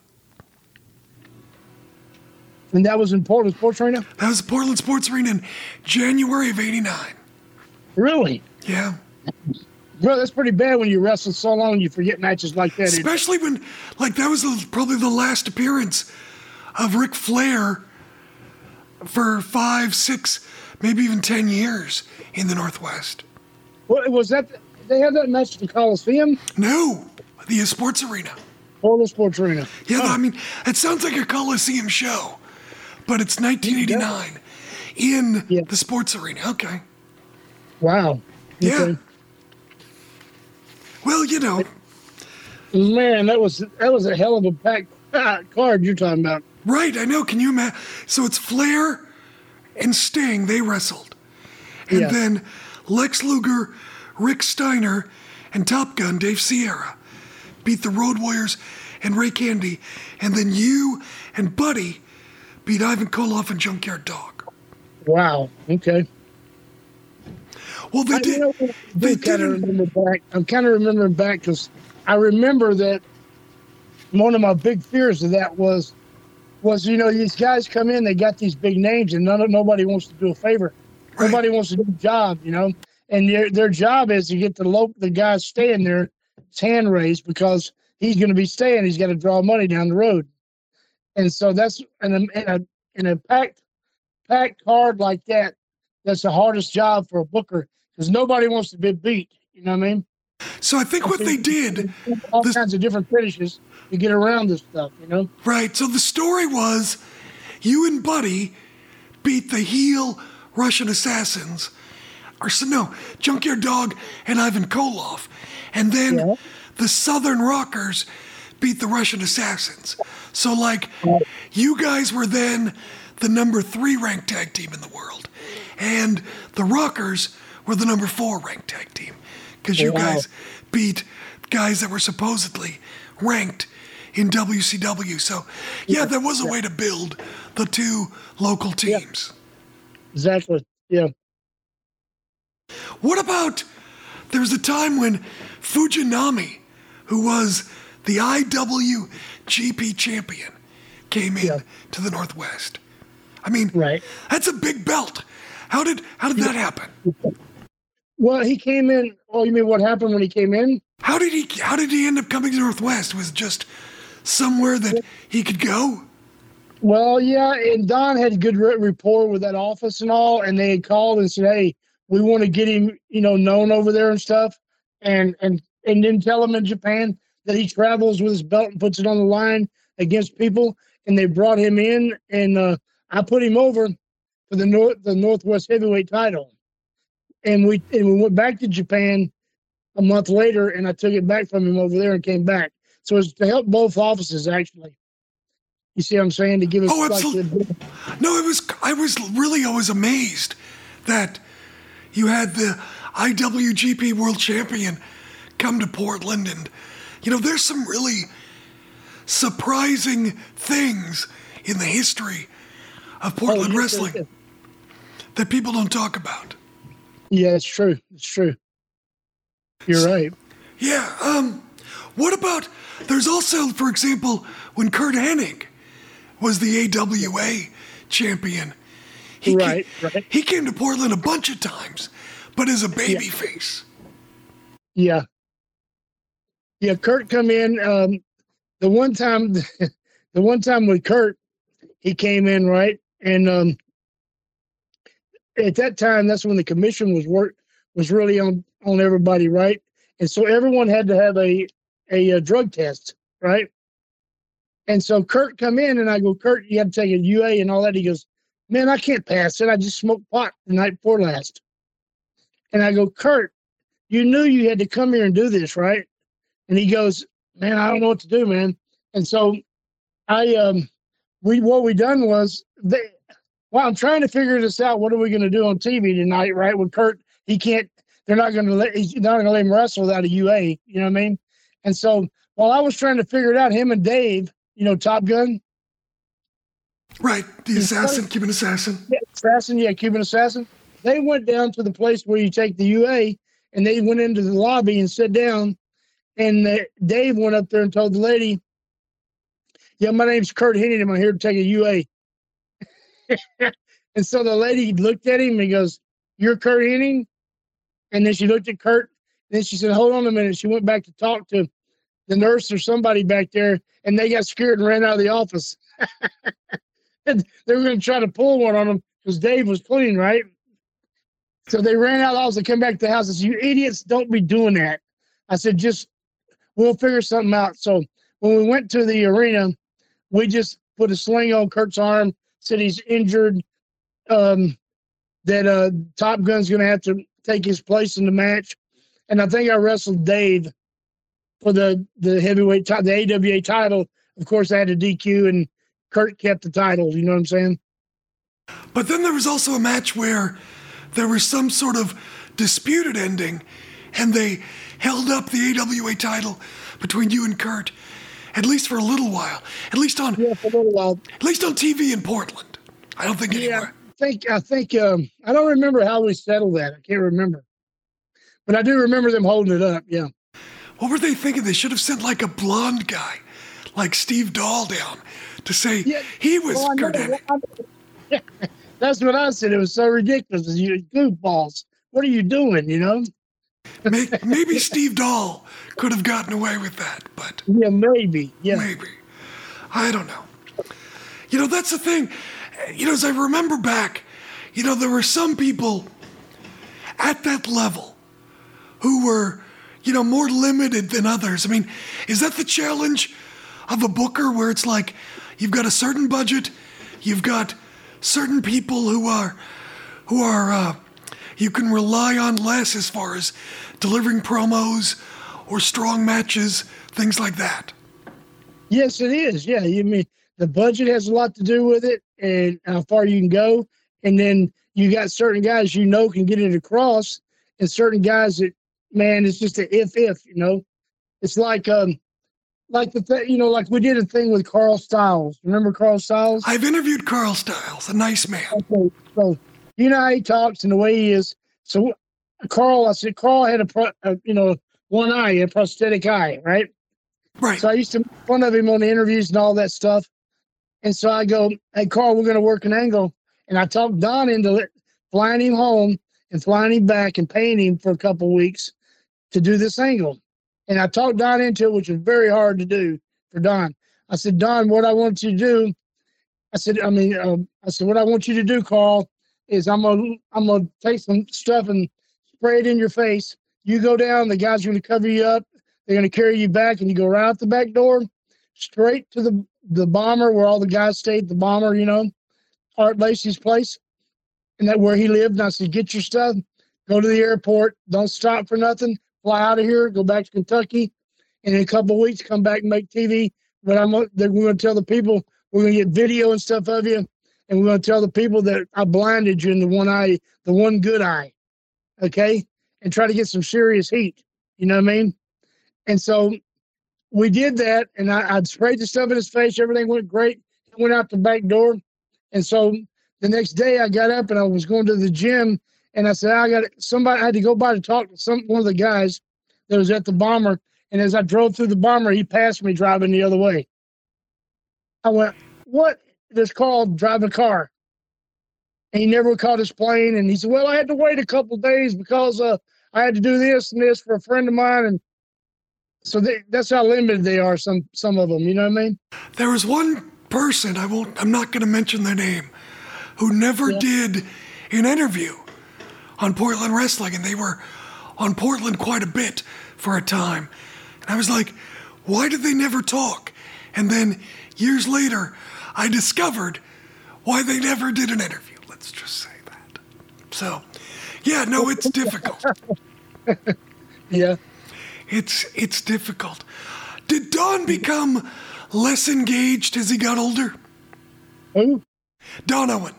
And that was in Portland Sports Arena? That was Portland Sports Arena in January of '89. Really? Yeah. Bro, that's pretty bad when you wrestle so long you forget matches like that. Especially when, that was probably the last appearance of Ric Flair for 5, 6, maybe even 10 years in the Northwest. What was that? They had that match at the Coliseum? No, the Sports Arena. Portland Sports Arena. Yeah, I mean, it sounds like a Coliseum show, but it's 1989 in the Sports Arena. Okay. Wow. Yeah. Okay. Well, man, that was a hell of a packed card you're talking about. Right, I know. Can you imagine? So it's Flair and Sting, they wrestled. And then Lex Luger, Rick Steiner, and Top Gun, Dave Sierra, beat the Road Warriors and Ray Candy. And then you and Buddy beat Ivan Koloff and Junkyard Dog. Wow. Okay. Well, they did. I'm kind of remembering back because I remember that one of my big fears of that was these guys come in, they got these big names, and nobody wants to do a favor. Right. Nobody wants to do a job, and their job is to get the guy staying there, his hand raised because he's going to be staying. He's got to draw money down the road, and so that's in a packed card like that. That's the hardest job for a booker because nobody wants to be beat. You know what I mean? So I think what they did, all kinds of different finishes to get around this stuff, Right. So the story was, you and Buddy beat the heel Russian Assassins, Junkyard Dog and Ivan Koloff, and then the Southern Rockers beat the Russian Assassins. So you guys were then the number 3 ranked tag team in the world, and the Rockers were the number 4 ranked tag team because you guys beat guys that were supposedly ranked in WCW. So, there was a way to build the 2 local teams. Exactly. Yeah. What about, there was a time when Fujinami, who was the IWGP champion, came in to the Northwest. I mean, that's a big belt. How did that happen? Well, he came in. Oh, you mean what happened when he came in? How did he end up coming to Northwest? Was it just somewhere that he could go? Well, yeah, and Don had good rapport with that office and all, and they had called and said, "Hey, we want to get him, known over there and stuff," and then tell him in Japan that he travels with his belt and puts it on the line against people, and they brought him in, and I put him over for the Northwest Heavyweight title. And we went back to Japan a month later, and I took it back from him over there and came back. So it's to help both offices, actually. You see what I'm saying? To give us. Oh, absolutely. No, I was really always amazed that you had the IWGP World Champion come to Portland, and there's some really surprising things in the history of Portland yes, wrestling yes. that people don't talk about. Yeah, it's true. It's true. You're right. Yeah. What about, there's also, for example, when Kurt Hennig was the AWA champion. Right. He came to Portland a bunch of times, but as a baby face. Yeah. Yeah, Kurt come in. The one time with Kurt, he came in, right? And at that time, that's when the commission was really on everybody, right? And so everyone had to have a drug test, right? And so Kurt come in, and I go, Kurt, you have to take a UA and all that. He goes, man, I can't pass it. I just smoked pot the night before last. And I go, Kurt, you knew you had to come here and do this, right? And he goes, man, I don't know what to do, man. And so what we done was, I'm trying to figure this out. What are we going to do on TV tonight, right? With Kurt, they're not going to let him wrestle without a UA. You know what I mean? And so while I was trying to figure it out, him and Dave, Top Gun. Right. The assassin, Cuban assassin. Yeah, Cuban assassin. They went down to the place where you take the UA, and they went into the lobby and sat down. And Dave went up there and told the lady, yeah, my name's Kurt Hennig. I'm here to take a UA. And so the lady looked at him and he goes, you're Kurt Hennig? And then she looked at Kurt. And then she said, hold on a minute. She went back to talk to the nurse or somebody back there, and they got scared and ran out of the office. And they were going to try to pull one on him because Dave was clean, right? So they ran out of the office and came back to the house and said, you idiots, don't be doing that. I said, we'll figure something out. So when we went to the arena, we just put a sling on Kurt's arm, said he's injured, that Top Gun's going to have to take his place in the match. And I think I wrestled Dave for the heavyweight title, the AWA title. Of course, I had a DQ, and Kurt kept the title. You know what I'm saying? But then there was also a match where there was some sort of disputed ending, and they held up the AWA title between you and Kurt, at least for a little while. At least on for a little while. At least on TV in Portland. I don't think anywhere. I think I don't remember how we settled that. I can't remember, but I do remember them holding it up. Yeah. What were they thinking? They should have sent like a blonde guy, like Steve Dahl, down to say he was Kurt Hennig. That's what I said. It was so ridiculous. You goofballs. What are you doing? Maybe Steve Dahl could have gotten away with that, but maybe. Yeah, maybe. I don't know. That's the thing. As I remember back, there were some people at that level who were, more limited than others. I mean, is that the challenge of a booker where it's like you've got a certain budget, you've got certain people who are you can rely on less as far as delivering promos or strong matches, things like that? Yes, it is. Yeah, the budget has a lot to do with it and how far you can go. And then you got certain guys can get it across, and certain guys that, man, it's just an if. It's like like we did a thing with Carl Stiles. Remember Carl Stiles? I've interviewed Carl Stiles, a nice man. Okay, so you know how he talks and the way he is. So Carl had one eye, a prosthetic eye, right? Right. So I used to make fun of him on the interviews and all that stuff. And so I go, hey, Carl, we're going to work an angle. And I talked Don into flying him home and flying him back and paying him for a couple of weeks to do this angle. And I talked Don into it, which was very hard to do for Don. I said, Don, what I want you to do, what I want you to do, Carl, is I'm gonna take some stuff and spray it in your face. You go down, the guys are going to cover you up. They're going to carry you back, and you go right out the back door, straight to the bomber where all the guys stayed, the bomber, Art Lacey's place, and that where he lived. And I said, get your stuff, go to the airport, don't stop for nothing, fly out of here, go back to Kentucky, and in a couple of weeks, come back and make TV. But we're going to tell the people, we're going to get video and stuff of you, and we're going to tell the people that I blinded you in the one eye, the one good eye, okay? And try to get some serious heat, you know what I mean? And so we did that, and I'd sprayed the stuff in his face. Everything went great. He went out the back door. And so the next day I got up and I was going to the gym, and I said, I had to go by to talk to one of the guys that was at the Bomber. And as I drove through the Bomber, he passed me driving the other way. I went, what is called driving a car? And he never caught his plane. And he said, well, I had to wait a couple of days because I had to do this and this for a friend of mine. And so that's how limited they are, some of them, you know what I mean? There was one person, I'm not going to mention their name, who never did an interview on Portland Wrestling, and they were on Portland quite a bit for a time. And I was like, why did they never talk? And then years later, I discovered why they never did an interview. Let's just say that. So, yeah, no, it's difficult. Yeah. It's difficult. Did Don become less engaged as he got older? Who? Don Owen.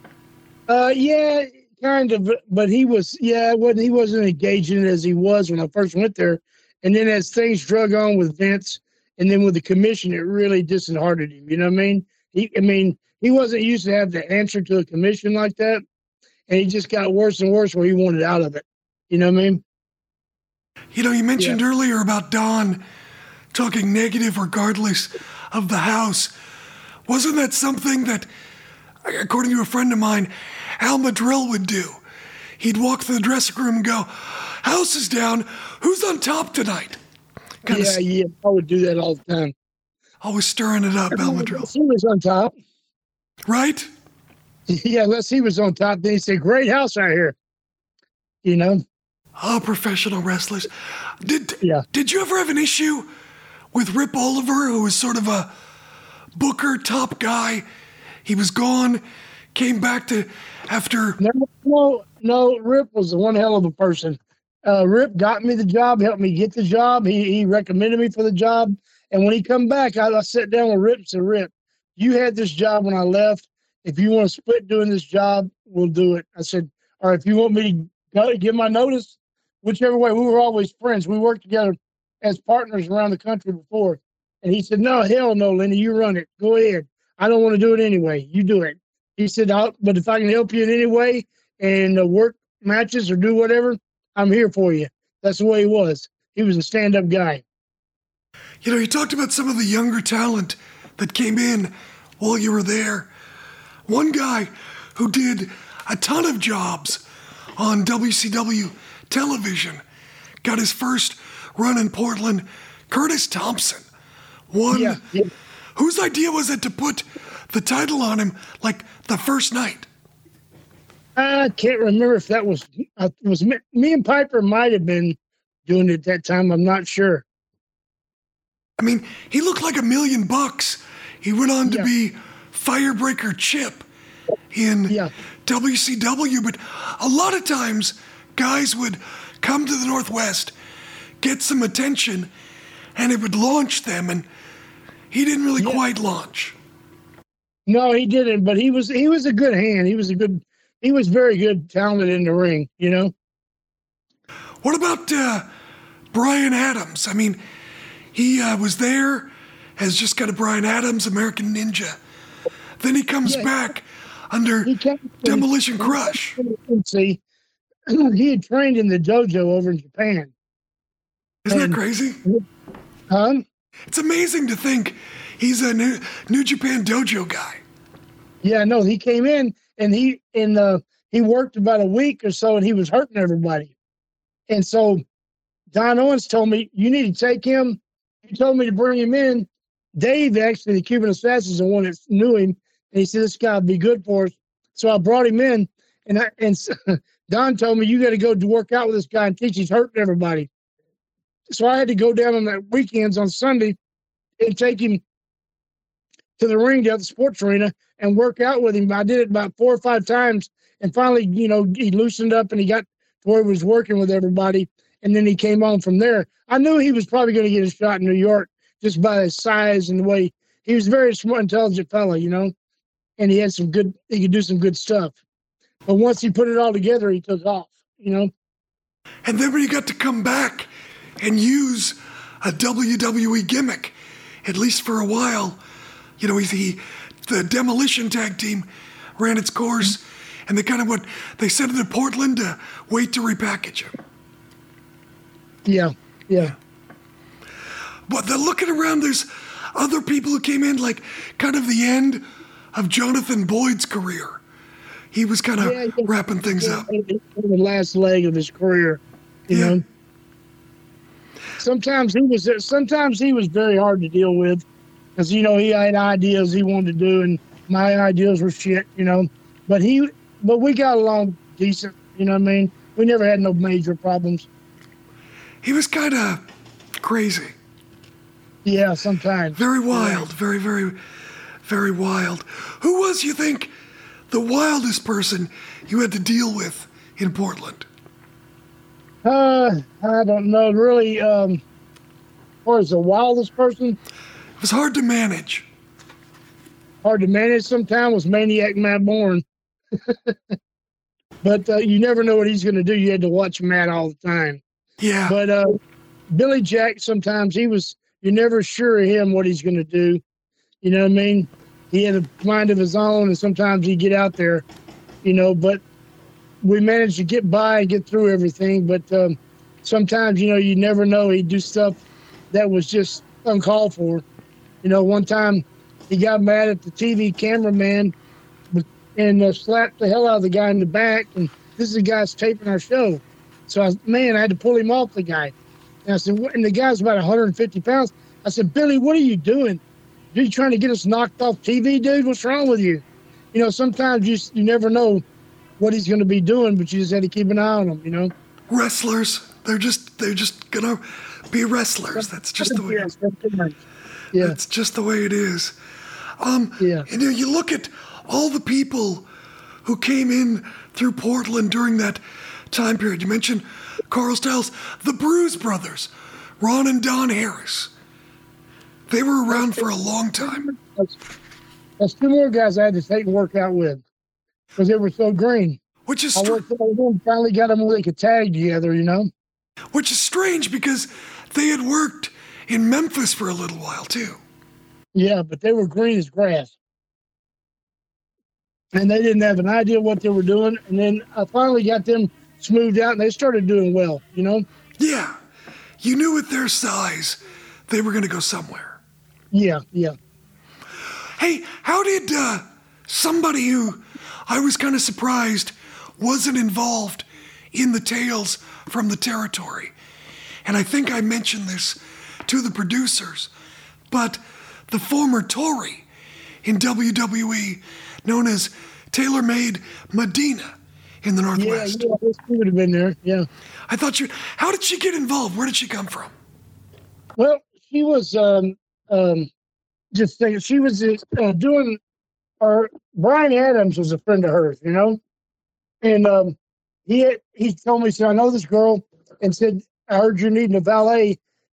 Yeah, kind of, but he wasn't engaging as he was when I first went there. And then as things drug on with Vince and then with the commission, it really disheartened him. You know what I mean? He wasn't used to have to answer to a commission like that. And he just got worse and worse where he wanted out of it. You know what I mean? You know, you mentioned earlier about Don talking negative regardless of the house. Wasn't that something that, according to a friend of mine, Al Madrill would do? He'd walk through the dressing room and go, house is down, who's on top tonight? Yeah, I would do that all the time. Always stirring it up, Al Madrill. He was on top. Right? Yeah, unless he was on top, then he'd say, great house out here. You know? Oh, professional wrestlers. Did you ever have an issue with Rip Oliver, who was sort of a booker top guy? He was gone, came back to after. No, Rip was one hell of a person. Rip got me the job, helped me get the job. He recommended me for the job. And when he come back, I sat down with Rip and said, Rip, you had this job when I left. If you want to split doing this job, we'll do it. I said, or if you want me to give my notice, whichever way. We were always friends. We worked together as partners around the country before. And he said, no, hell no, Lenny, you run it. Go ahead. I don't want to do it anyway. You do it. He said, but if I can help you in any way and work matches or do whatever, I'm here for you. That's the way he was. He was a stand-up guy. You know, you talked about some of the younger talent that came in while you were there. One guy who did a ton of jobs on WCW television, got his first run in Portland, Curtis Thompson. Whose idea was it to put the title on him like the first night? I can't remember if that was me and Piper might have been doing it at that time. I'm not sure. I mean, he looked like $1 million. He went on to be Firebreaker Chip in WCW, but a lot of times guys would come to the Northwest, get some attention, and it would launch them, and he didn't really quite launch. No, he didn't, but he was a good hand. He was very good, talented in the ring, you know? What about Brian Adams? I mean, he was there as just kind of Brian Adams, American Ninja. Then he comes back under Demolition Crush. See, he had trained in the dojo over in Japan. Isn't that crazy? Huh? It's amazing to think he's a New Japan dojo guy. Yeah, no, he came in and he worked about a week or so and he was hurting everybody. And so Don Owens told me, you need to take him. He told me to bring him in. Dave, actually, the Cuban Assassin, is the one that knew him. And he said, this guy would be good for us. So I brought him in. And Don told me, you got to go to work out with this guy and teach. He's hurting everybody. So I had to go down on the weekends on Sunday and take him to the ring down at the sports arena and work out with him. I did it about 4 or 5 times. And finally, you know, he loosened up and he got to where he was working with everybody. And then he came on from there. I knew he was probably going to get a shot in New York just by his size and the way he was a very smart, intelligent fella, you know, and he could do some good stuff. But once he put it all together, he took off, you know. And then when he got to come back and use a WWE gimmick, at least for a while, you know, the Demolition Tag Team ran its course, and they kind of they sent it to Portland to wait to repackage him. Yeah. But then looking around, there's other people who came in, like kind of the end of Jonathan Boyd's career. He was kind of wrapping things up. The last leg of his career, you know. Sometimes he was very hard to deal with, because he had ideas he wanted to do, and my ideas were shit, But we got along decent, you know what I mean? We never had no major problems. He was kind of crazy. Yeah, sometimes. Very wild, very, very, very wild. Who was, you think, the wildest person you had to deal with in Portland? I don't know. Really, or is the wildest person? It was hard to manage. Hard to manage sometimes was Maniac Matt Bourne. But you never know what he's going to do. You had to watch Matt all the time. Yeah. But Billy Jack, sometimes you're never sure of him, what he's going to do. You know what I mean? He had a mind of his own, and sometimes he'd get out there, but we managed to get by and get through everything. But sometimes, you never know. He'd do stuff that was just uncalled for. One time he got mad at the TV cameraman and slapped the hell out of the guy in the back. And this is the guy's taping our show. So, I had to pull him off the guy. And I said, and the guy's about 150 pounds. I said, Billy, what are you doing? Are you trying to get us knocked off TV, dude? What's wrong with you? Sometimes you never know what he's going to be doing, but you just have to keep an eye on him, Wrestlers, they're just going to be wrestlers. That's just the way it is. Yeah. That's just the way it is. You look at all the people who came in through Portland during that time period. You mentioned Carl Stiles, the Bruise Brothers, Ron and Don Harris. They were around for a long time. That's two more guys I had to take and work out with, because they were so green. Which is finally got them where they could tag together, Which is strange, because they had worked in Memphis for a little while too. Yeah, but they were green as grass. And they didn't have an idea what they were doing. And then I finally got them smoothed out, and they started doing well, Yeah. You knew with their size, they were going to go somewhere. Yeah. Hey, how did somebody who I was kind of surprised wasn't involved in the Tales from the Territory, and I think I mentioned this to the producers, but the former Tory in WWE, known as Taylor Made Medina in the Northwest. Yeah, she would have been there, yeah. I thought how did she get involved? Where did she come from? Well, she was just thinking, she was doing, Brian Adams was a friend of hers, and he told me, he said, I know this girl, and said, I heard you're needing a valet,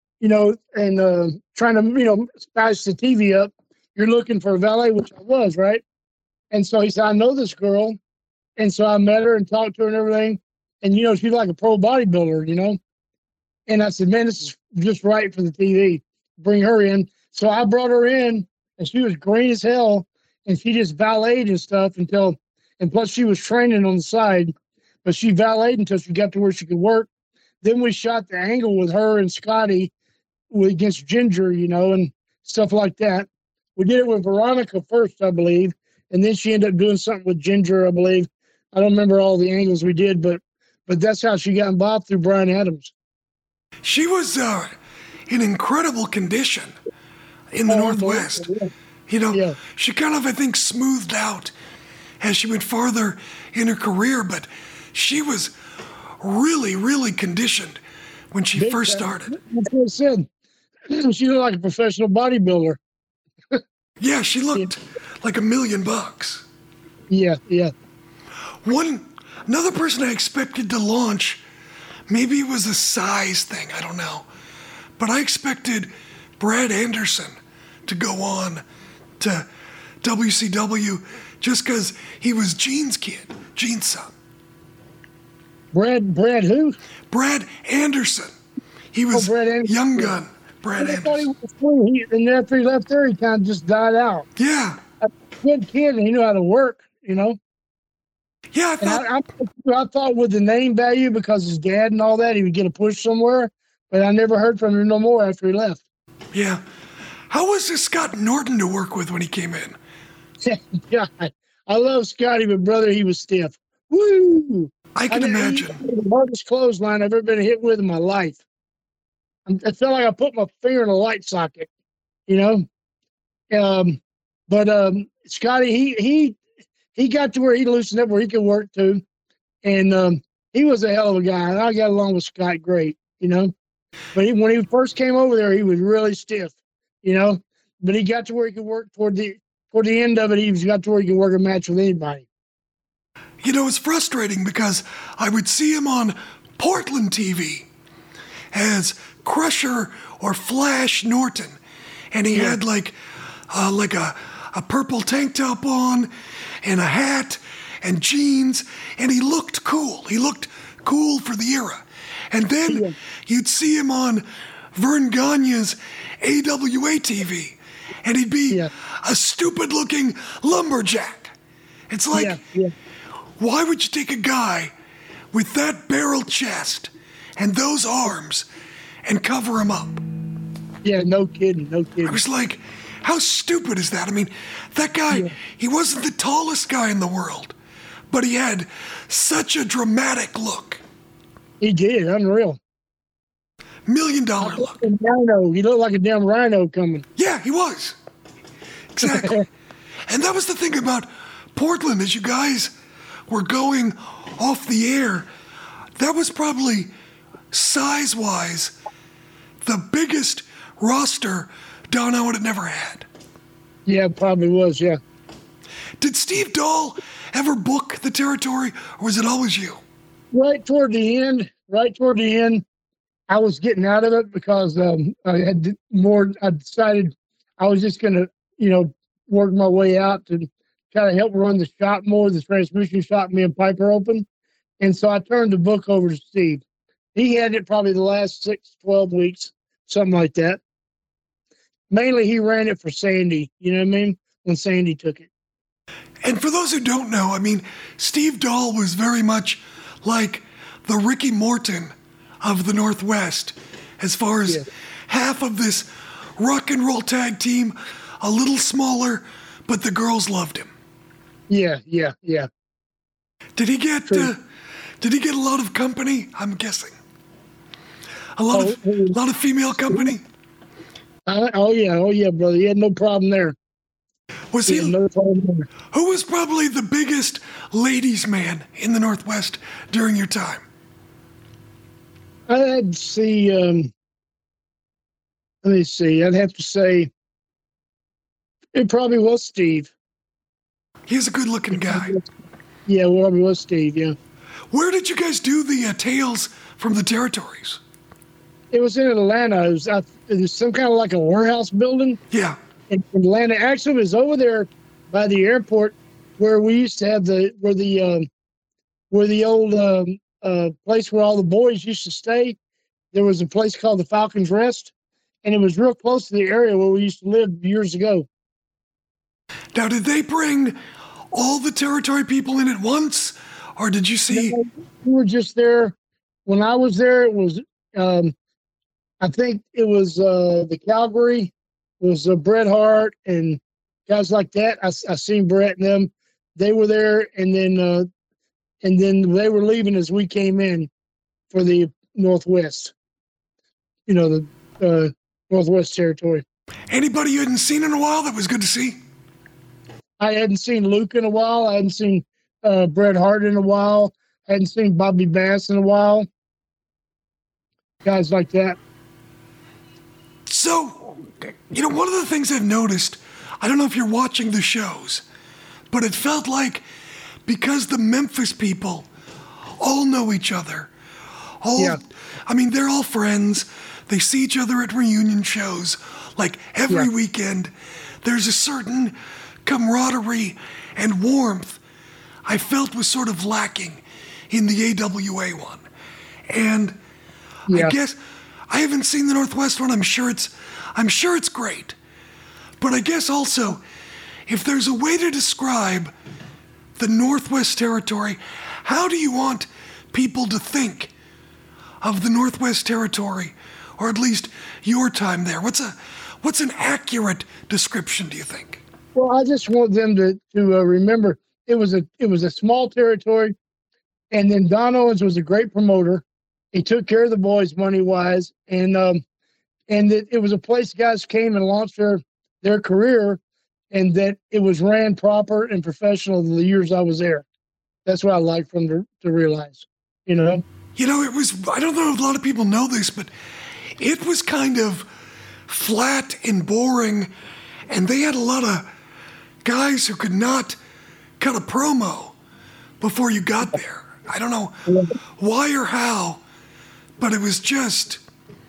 and trying to, spice the TV up. You're looking for a valet, which I was, right? And so he said, I know this girl. And so I met her and talked to her and everything. And, she's like a pro bodybuilder, And I said, man, this is just right for the TV. Bring her in. So I brought her in, and she was green as hell. And she just valeted and stuff and plus she was training on the side. But she valeted until she got to where she could work. Then we shot the angle with her and Scotty against Ginger, and stuff like that. We did it with Veronica first, I believe. And then she ended up doing something with Ginger, I believe. I don't remember all the angles we did, but that's how she got involved through Brian Adams. She was in incredible condition in the Northwest. Yeah. She kind of, I think, smoothed out as she went farther in her career, but she was really, really conditioned when she first started. That's what I said. She looked like a professional bodybuilder. Yeah, she looked like $1 million. Yeah. Another person I expected to launch, maybe it was a size thing, I don't know, but I expected Brad Anderson to go on to WCW just because he was Gene's kid, Gene's son. Brad who? Brad Anderson. He was Young Gun. Brad Anderson. Thought he was cool. And after he left there, he kind of just died out. Yeah. A good kid, and he knew how to work, you know? Yeah, I thought with the name value, because his dad and all that, he would get a push somewhere, but I never heard from him no more after he left. Yeah. How was Scott Norton to work with when he came in? God, I love Scotty, but brother, he was stiff. Woo! I can imagine. The hardest clothesline I've ever been hit with in my life. I felt like I put my finger in a light socket, you know? But Scotty, he got to where he loosened up where he could work too. And he was a hell of a guy. And I got along with Scott great, you know? But when he first came over there, he was really stiff, you know? But he got to where he could work toward the end of it. He got to where he could work a match with anybody. You know, it's frustrating because I would see him on Portland TV as Crusher or Flash Norton, and he had like a purple tank top on and a hat and jeans, and he looked cool. He looked cool for the era. And then you'd see him on Vern Gagne's AWA TV, and he'd be a stupid-looking lumberjack. It's like, why would you take a guy with that barrel chest and those arms and cover him up? Yeah, no kidding. I was like, how stupid is that? I mean, that guy, he wasn't the tallest guy in the world, but he had such a dramatic look. He did, unreal. $1 million look. Rhino. He looked like a damn rhino coming. Yeah, he was. Exactly. And that was the thing about Portland, as you guys were going off the air, that was probably, size-wise, the biggest roster Don Owen had never had. Yeah, probably was, yeah. Did Steve Dahl ever book the territory, or was it always you? Right toward the end, I was getting out of it because I decided I was just going to, you know, work my way out to kind of help run the shop more, the transmission shop, me and Piper open. And so I turned the book over to Steve. He had it probably the last 6, 12 weeks, something like that. Mainly he ran it for Sandy, you know what I mean, when Sandy took it. And for those who don't know, I mean, Steve Dahl was very much like the Ricky Morton of the Northwest, as far as half of this rock and roll tag team, a little smaller, but the girls loved him. Yeah. Did he get a lot of company? I'm guessing. A lot of female company. Oh yeah, brother. He had no problem there. Was he? No problem there. Who was probably the biggest ladies' man in the Northwest during your time? I'd see. Let me see. I'd have to say it probably was Steve. He's a good-looking guy. Yeah, well, it was Steve. Yeah. Where did you guys do the Tales from the Territories? It was in Atlanta. It was some kind of like a warehouse building. Yeah. In Atlanta. Actually, it was over there by the airport where we used to have where the old place where all the boys used to stay. There was a place called the Falcon's Rest, and it was real close to the area where we used to live years ago. Now, did they bring all the territory people in at once, or did you see? No, we were just there. When I was there, it was, I think it was the Calgary, was Bret Hart and guys like that. I seen Bret and them. They were there, and then they were leaving as we came in for the Northwest. You know, the Northwest Territory. Anybody you hadn't seen in a while that was good to see? I hadn't seen Luke in a while. I hadn't seen Bret Hart in a while. I hadn't seen Bobby Bass in a while. Guys like that. So, you know, one of the things I've noticed, I don't know if you're watching the shows, but it felt like because the Memphis people all know each other, I mean, they're all friends. They see each other at reunion shows, like every weekend. There's a certain camaraderie and warmth I felt was sort of lacking in the AWA one. And I guess I haven't seen the Northwest one. I'm sure it's great. But I guess also, if there's a way to describe the Northwest Territory, how do you want people to think of the Northwest Territory, or at least your time there? What's an accurate description, do you think? Well, I just want them to remember it was a small territory, and then Don Owens was a great promoter. He took care of the boys money wise, and it was a place guys came and launched their career, and that it was ran proper and professional the years I was there. That's what I like from to realize, you know. You know, it was, I don't know if a lot of people know this, but it was kind of flat and boring, and they had a lot of guys who could not cut a promo before you got there. I don't know why or how, but it was just,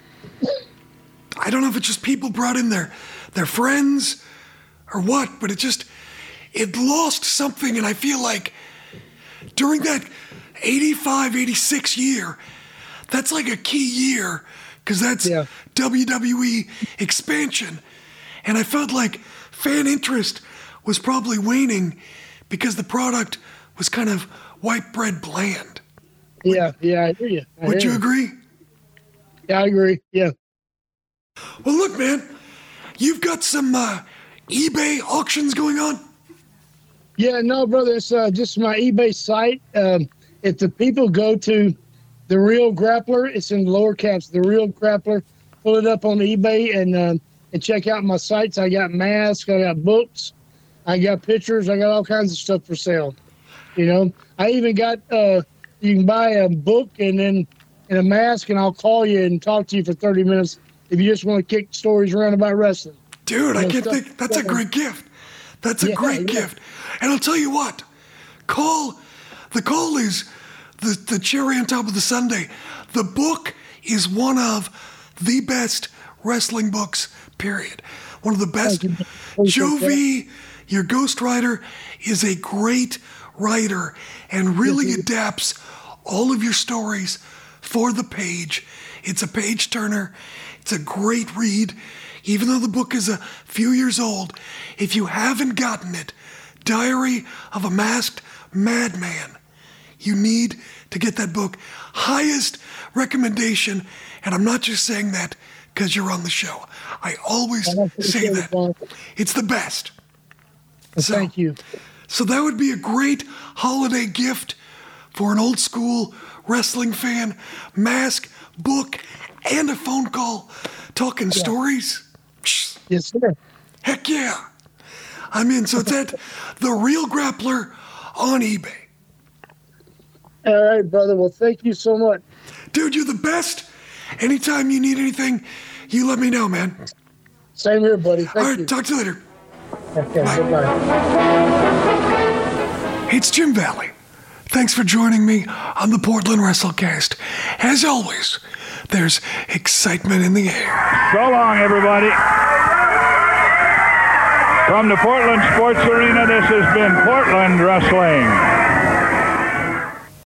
I don't know if it's just people brought in their friends or what, but it lost something, and I feel like during that 85, 86 year, that's like a key year, because that's WWE expansion. And I felt like fan interest was probably waning because the product was kind of white bread bland. Yeah, I hear you. Would you agree? Yeah, I agree. Yeah. Well, look, man, you've got some eBay auctions going on? Yeah, no, brother, it's just my eBay site. If the people go to The Real Grappler, it's in lower caps, The Real Grappler, pull it up on eBay and check out my sites. I got masks, I got books, I got pictures, I got all kinds of stuff for sale. You know, I even got, you can buy a book and a mask, and I'll call you and talk to you for 30 minutes if you just want to kick stories around about wrestling. Dude, I can't think, that's a great gift. That's a great gift. And I'll tell you what, the call is the cherry on top of the sundae. The book is one of the best wrestling books, period. One of the best. Joe V, your Ghost Rider, is a great writer and really adapts all of your stories for the page. It's a page turner. It's a great read. Even though the book is a few years old, if you haven't gotten it, Diary of a Masked Madman, you need to get that book. Highest recommendation, and I'm not just saying that because you're on the show. I always say that. It's the best. Thank you. So that would be a great holiday gift for an old school wrestling fan. Mask, book, and a phone call talking stories. Yes, sir. Heck yeah. I'm in. So it's at The Real Grappler on eBay. All right, brother. Well, thank you so much. Dude, you're the best. Anytime you need anything, you let me know, man. Same here, buddy. Thank you. All right, talk to you later. Okay, goodbye. It's Jim Valley. Thanks for joining me on the Portland WrestleCast. As always, there's excitement in the air. So long, everybody. From the Portland Sports Arena, this has been Portland Wrestling.